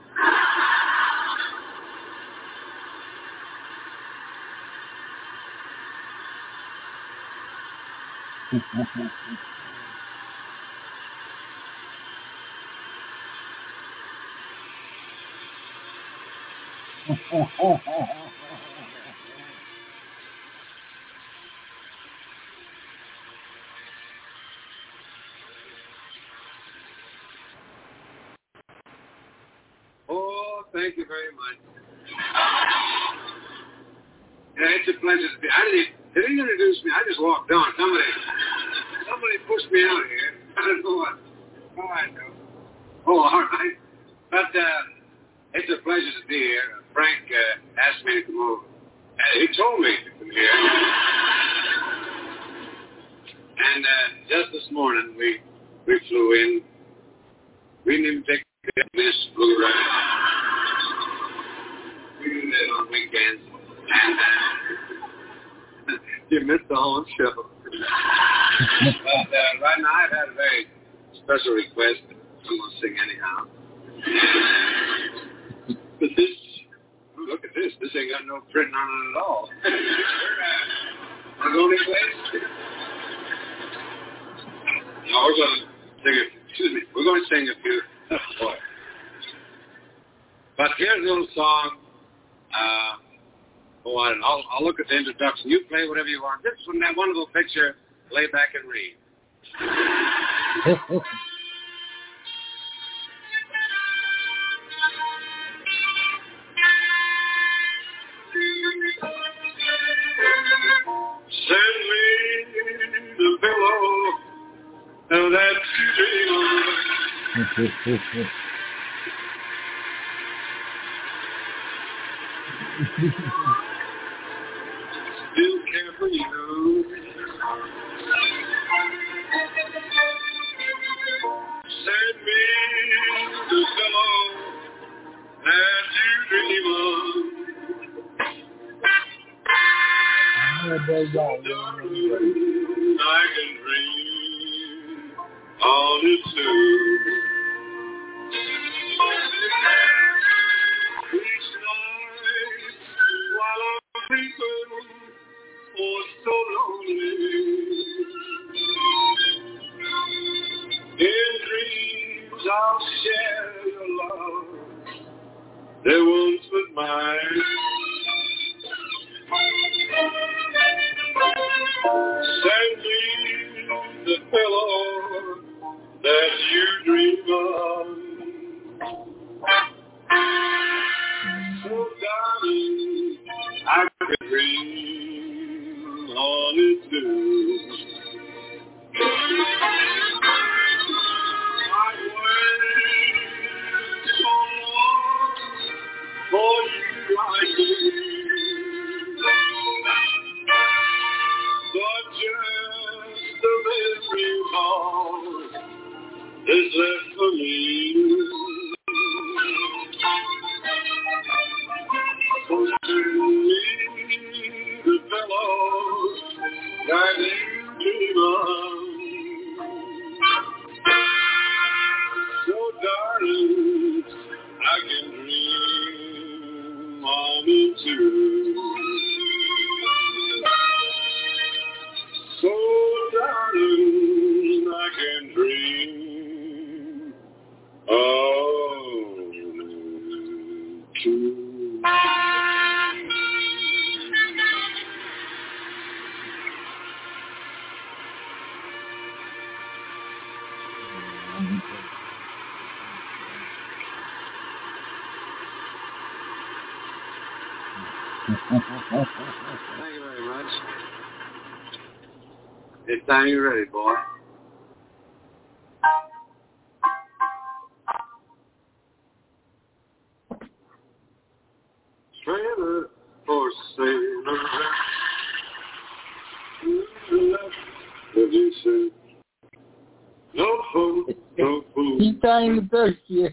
Oh, thank you very much. Yeah, it's a pleasure to be. They didn't introduce me. I just walked on. Somebody pushed me out here. I don't know what. Oh, I know. Oh, all right. But it's a pleasure to be here. Frank asked me to come over. He told me to come here. And just this morning, we flew in. We didn't even take this flew right. We do that on weekends. And you missed the whole show. But right now, I've had a very special request. Someone sing anyhow. But this, look at this. This ain't got no printing on it at all. We're going to place. No, we're going to sing it. Excuse me. We're going to sing a few. But here's a little song. I'll look at the introduction. You play whatever you want. This is from that wonderful picture, Lay Back and Read. Send me the pillow that you dream of. Still care for you. Send me the pillow that you dream of. I can dream on it too. Each night while I'm sleeping, oh so lonely. In dreams I'll share your love that once was mine. Send me the pillow that you dream of. So darling, I can dream on it too. I've waited so long for you, I believe. But just the memory of is left for me. So send me the pillow that you dream of. So darling, I can dream on it too. So darling, I can dream on it too. Thank you very much. Anytime you're ready, boy. Trailer for sale. What you say? No food, no food. He's trying the best here.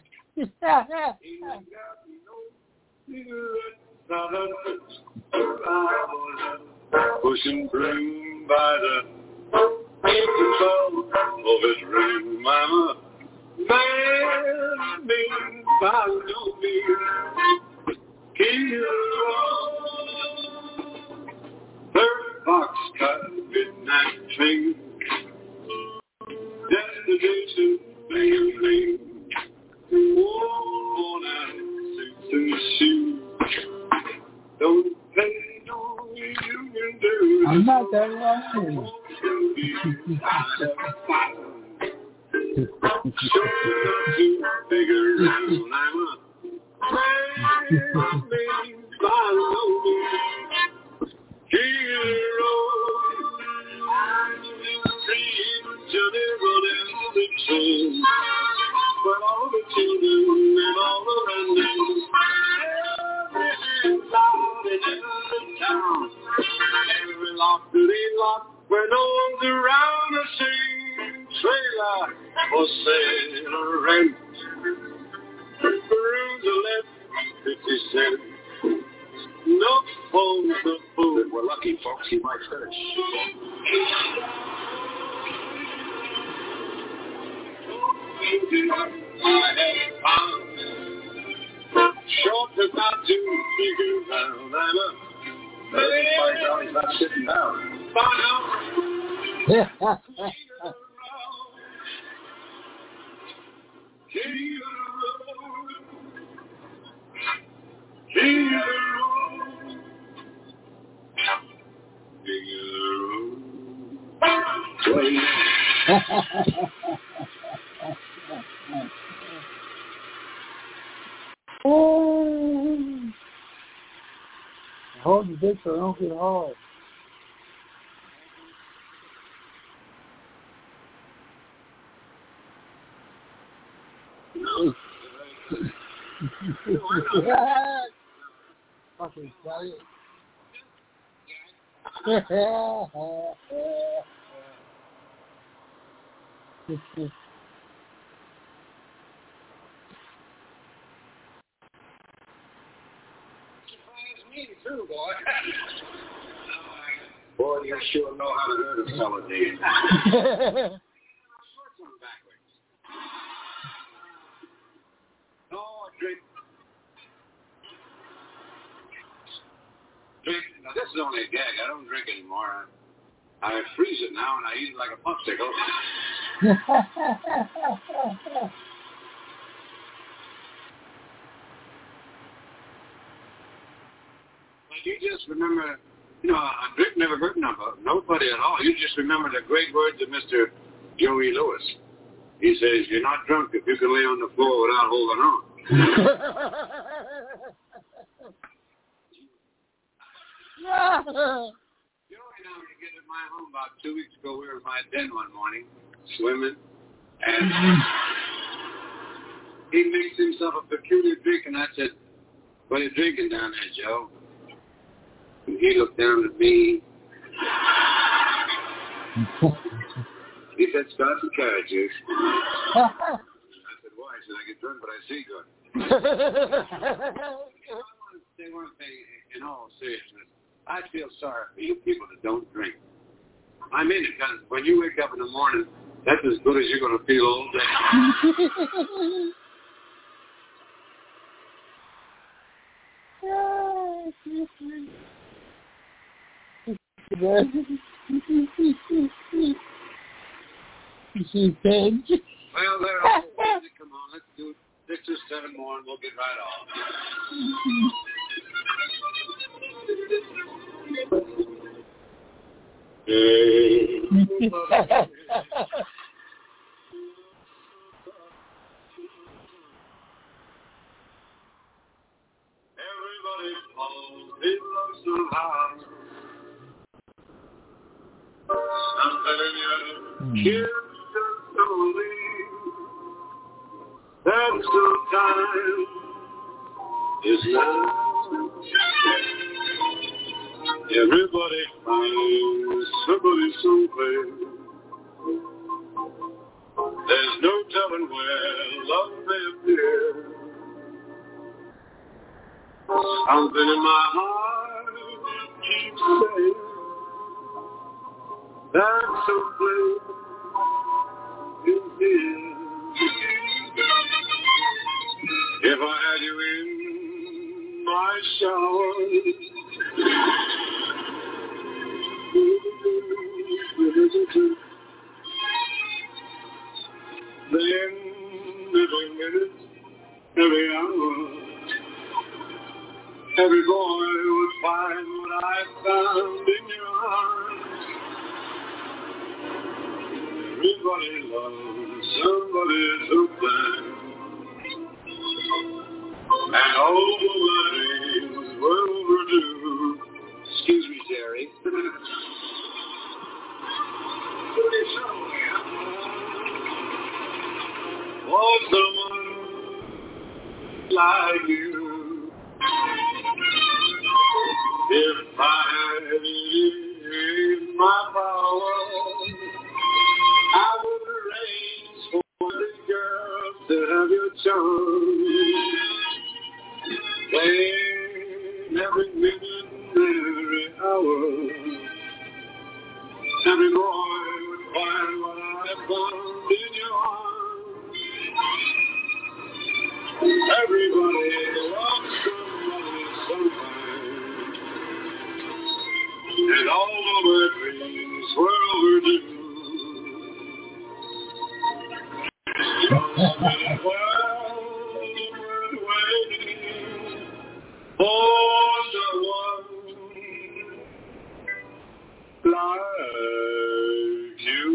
Pushing broom by the control of his ring, mama. Man, me, by no means. Hero. Third boxcar, midnight train. Destination, bling, bling. Worn out suits and shoes. Don't pay no union dues. I'm not that long. Figure out I'm a hero. But all the children and all the running, everything's loud in every town. Every lock to the lock where no one's around to sing. Trailer for sale or rent. Rooms are left 50 cents. No phone, no food. We're lucky, folks. You might finish. I have found short about to figure out I'm a he's not sitting down. Oh, hold the dick so I don't get hard. Fucking got it. Me too, boy. Boy, you sure know how to hurt a fella, do you? No, drink. Now, this is only a gag. I don't drink anymore. I freeze it now, and I eat it like a popsicle. But you just remember, you know, a drink never hurt nobody at all. You just remember the great words of Mr. Joey Lewis. He says, you're not drunk if you can lay on the floor without holding on. You know, when you get in my home about 2 weeks ago, we were in my den one morning, swimming, and he mixed himself a peculiar drink, and I said, what are you drinking down there, Joe? And he looked down at me. He said, Scotch and carrot juice. I said, why? He said, I get drunk, but I see good. I want to say one thing in all seriousness. I feel sorry for you people that don't drink. I mean it, because when you wake up in the morning, that's as good as you're going to feel all day. Well, they're all busy. Come on, let's do 6 or 7 more, and we'll get right off. Everybody falls in love somehow. Something in your kiss just don't leave. That sometimes is love. Everybody finds somebody somewhere. There's no telling where love may appear. Something in my heart keeps saying that someplace is here. If I had you in my shower, then every minute, every hour, every boy would find what I found in your arms. Everybody loves somebody so bad, and all the weddings were overdue. Excuse me, Jerry. Oh, someone like you. If I had it in my power, I would arrange for the girls to have your charm. Playing every minute, every hour. Every boy would find what I found in your arms. Everybody loves somebody sometime, and all of our dreams were overdue. Somebody were waiting for someone like you.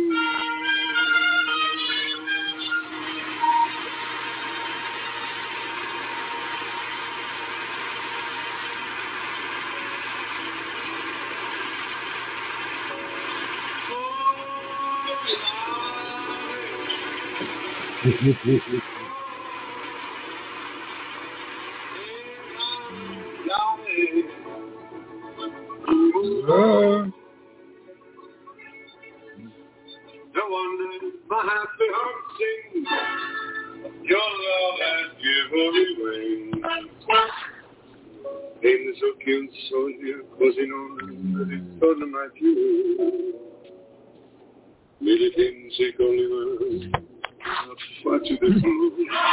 No wonder my happy heart sings. Your love has given me wings. In the so cute, so dear, così non ritorna mai più. Meditando se con le mani, faccio del blu.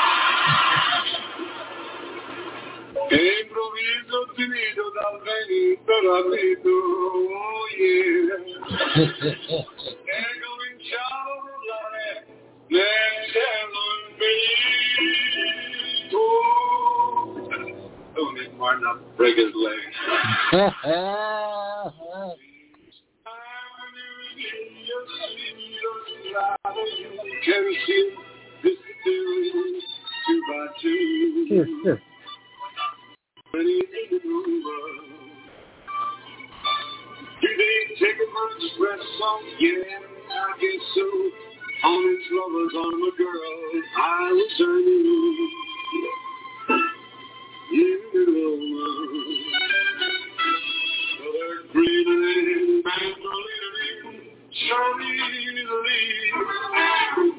E improvviso finito dal vento rapito, oh yeah. E cominciavo a urlare nel cielo infinito. Don't need more not break his leg. Can see this two by two. Do they take a much express song? Yeah, I guess so. On his lover's arm, a girl I was turning. You know, they're breathing, mandolin, Charlie Lee.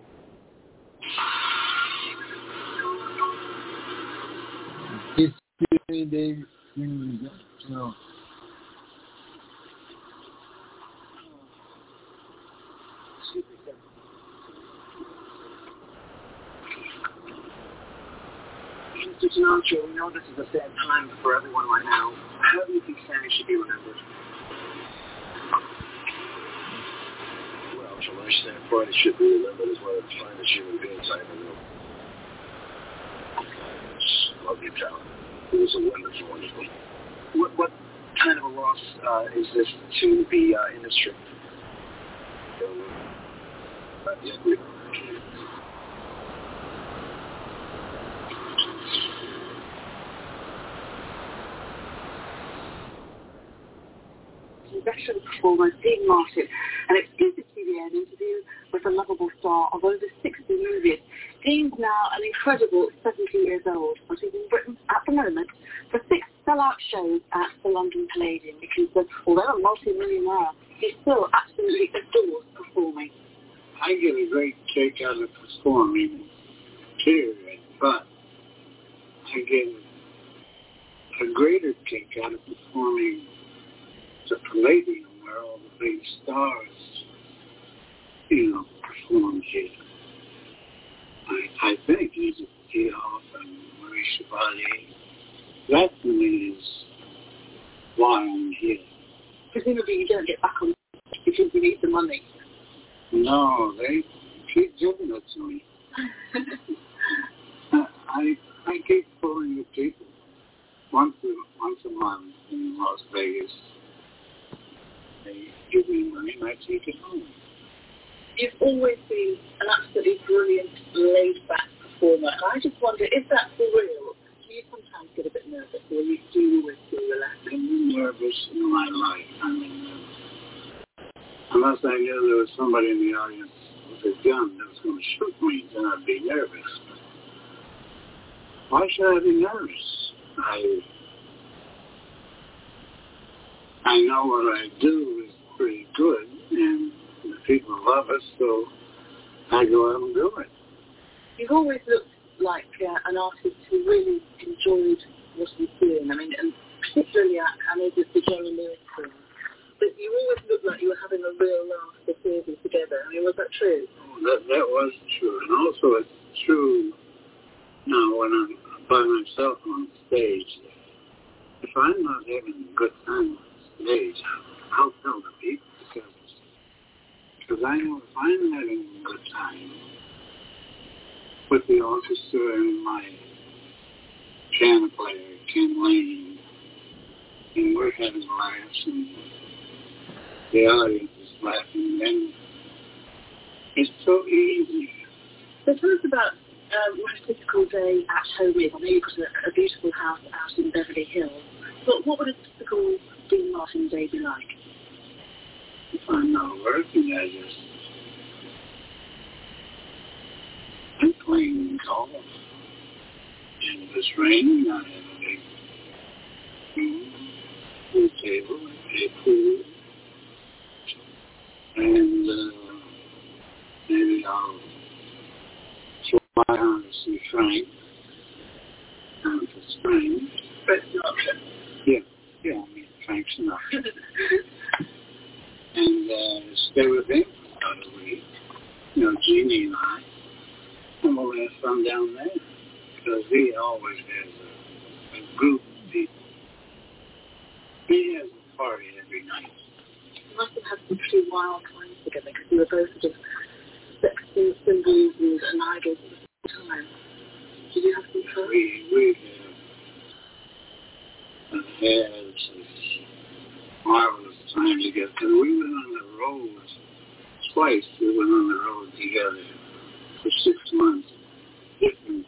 They, no. Mr. Sinatra, we know this is a sad time for everyone right now. How do you think Sammy should be remembered? Well, from my standpoint, it should be remembered as one of the finest human beings I ever knew. Love your talent. It was a wonderful, wonderful. What kind of a loss is this to the industry? Veteran performer Dean Martin, an exclusive CBN interview with a lovable star of over 60 movies. Dean's now an incredible 70 years old, but he's in Britain at the moment for 6 sell-out shows at the London Palladium because although a multi-millionaire, he still absolutely adores performing. I get a great kick out of performing, period, but I get a greater kick out of performing the Palladium where all the big stars, perform here. I think Edith Piaf and Marie Chevalier, that to me is why I'm here. Presumably you don't get back on because you need the money. No, they keep giving it to me. I keep pulling the people once a month in Las Vegas. They give me money and I take it home. You've always been an absolutely brilliant, laid-back performer. And I just wonder, is that for real? Do you sometimes get a bit nervous, or you do always feel relaxed? I've been nervous in my life. Unless I knew there was somebody in the audience with a gun that was going to shoot me, then I'd be nervous. Why should I be nervous? I know what I do is pretty good, and the people love us, so I go out and do it. You've always looked like an artist who really enjoyed what he's doing. I mean, and particularly, I know the Jerry Lewis film, but you always looked like you were having a real laugh, the two of you together. I mean, was that true? That was true, and also it's true now when I'm by myself on stage. If I'm not having a good time on stage, I'll tell the people because I know if I'm having a good time with the orchestra and my piano player, Ken Lane, and we're having laughs and the audience is laughing, then it's so easy. So tell us about what a typical day at home is. I know you've got a beautiful house out in Beverly Hills, but what would a typical Dean Martin day be like? If I'm not working, I'm playing golf. In this rain, I have a big pool table, a pool, and maybe I'll fly on to see Frank down to Spring. But not Yeah, I mean, Frank Sinatra. And stay with him about a week. You know, Jeannie and I. And we'll have fun down there. Because he always has a group of people. He has a party every night. You must have had some pretty wild times together because you were both sort of sexy symbols and idols at the same time. Did you have some fun? We had some marvelous time together. We went on the road twice. We went on the road together for 6 months. Different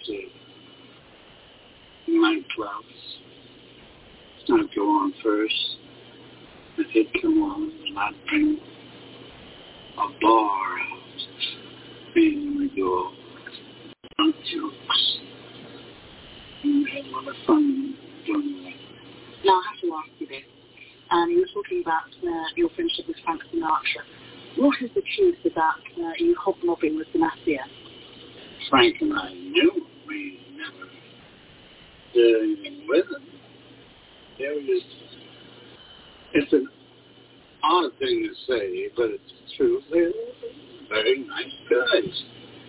nightclubs. I'd go on first. And he'd come on and I'd bring a bar out. And we'd go on jokes. And we had a lot of fun doing that. Now, I have to ask you this. You were talking about your friendship with Frank Sinatra. What is the truth about you hobnobbing with the mafia? Frank and I knew we never did anything with him. It's an odd thing to say, but it's true. They're very nice guys.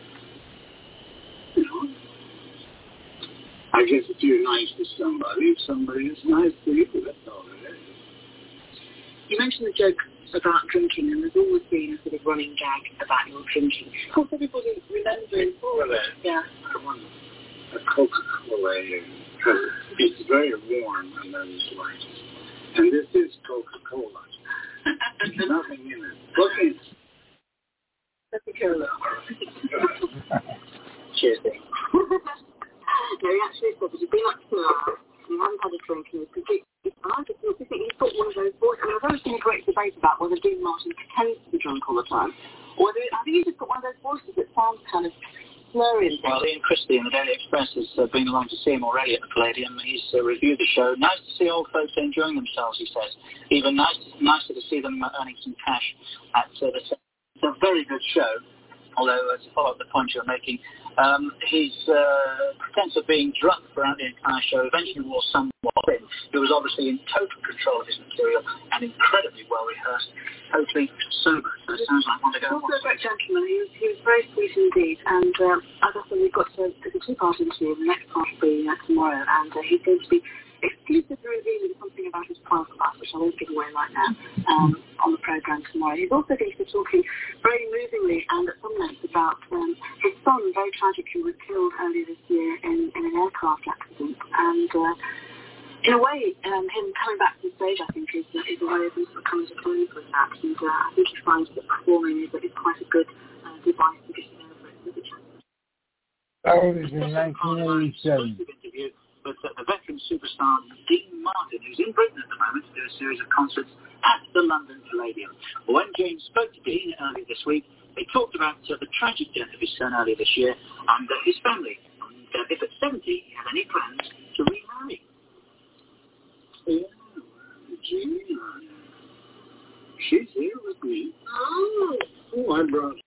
You know, I guess if you're nice to somebody is nice to you. That's all it is. You mentioned the joke about drinking, and there's always been a sort of running gag about your drinking. Of course, everybody remembers. Yeah. I want a Coca-Cola here because it's very warm under this light. And this is Coca-Cola. There's nothing in it. Look in. Coca-Cola. Cheers, Dave. No, he actually said that you've been up to now, you haven't had a drink, and you're completely fine. I just think you've got one of those voices. I mean, I've always seen a great debate about whether Dean Martin pretends to be drunk all the time, or whether, I think he's just got one of those voices that sounds kind of slurry. Well, Ian Christie in the Daily Express has been along to see him already at the Palladium. He's reviewed the show. Nice to see old folks enjoying themselves, he says. Even nicer to see them earning some cash at the set. It's a very good show, although, to follow up the point you're making, his pretense of being drunk throughout the entire show eventually wore somewhat in. He was obviously in total control of his material and incredibly well rehearsed, totally sober. So it sounds like one to go. Also a great gentleman. He was very sweet indeed. And as I said, we've got there's a two-part interview. The next part will be tomorrow, and he's going to be exclusively revealing something about his private life, which I won't give away right now, on the programme tomorrow. He's also going to be talking very movingly and at some length about his son, very tragically, was killed earlier this year in an aircraft accident. And in a way, him coming back to the stage, I think, is a way of him sort of coming to terms with that. And I think he finds that performing is quite a good device to get him over it. That was in 1987. But the veteran superstar Dean Martin, who's in Britain at the moment to do a series of concerts at the London Palladium. When James spoke to Dean earlier this week, they talked about the tragic death of his son earlier this year and his family. And if at 70 he had any plans to remarry. Yeah, Jeannie, she's here with me. Oh, I brought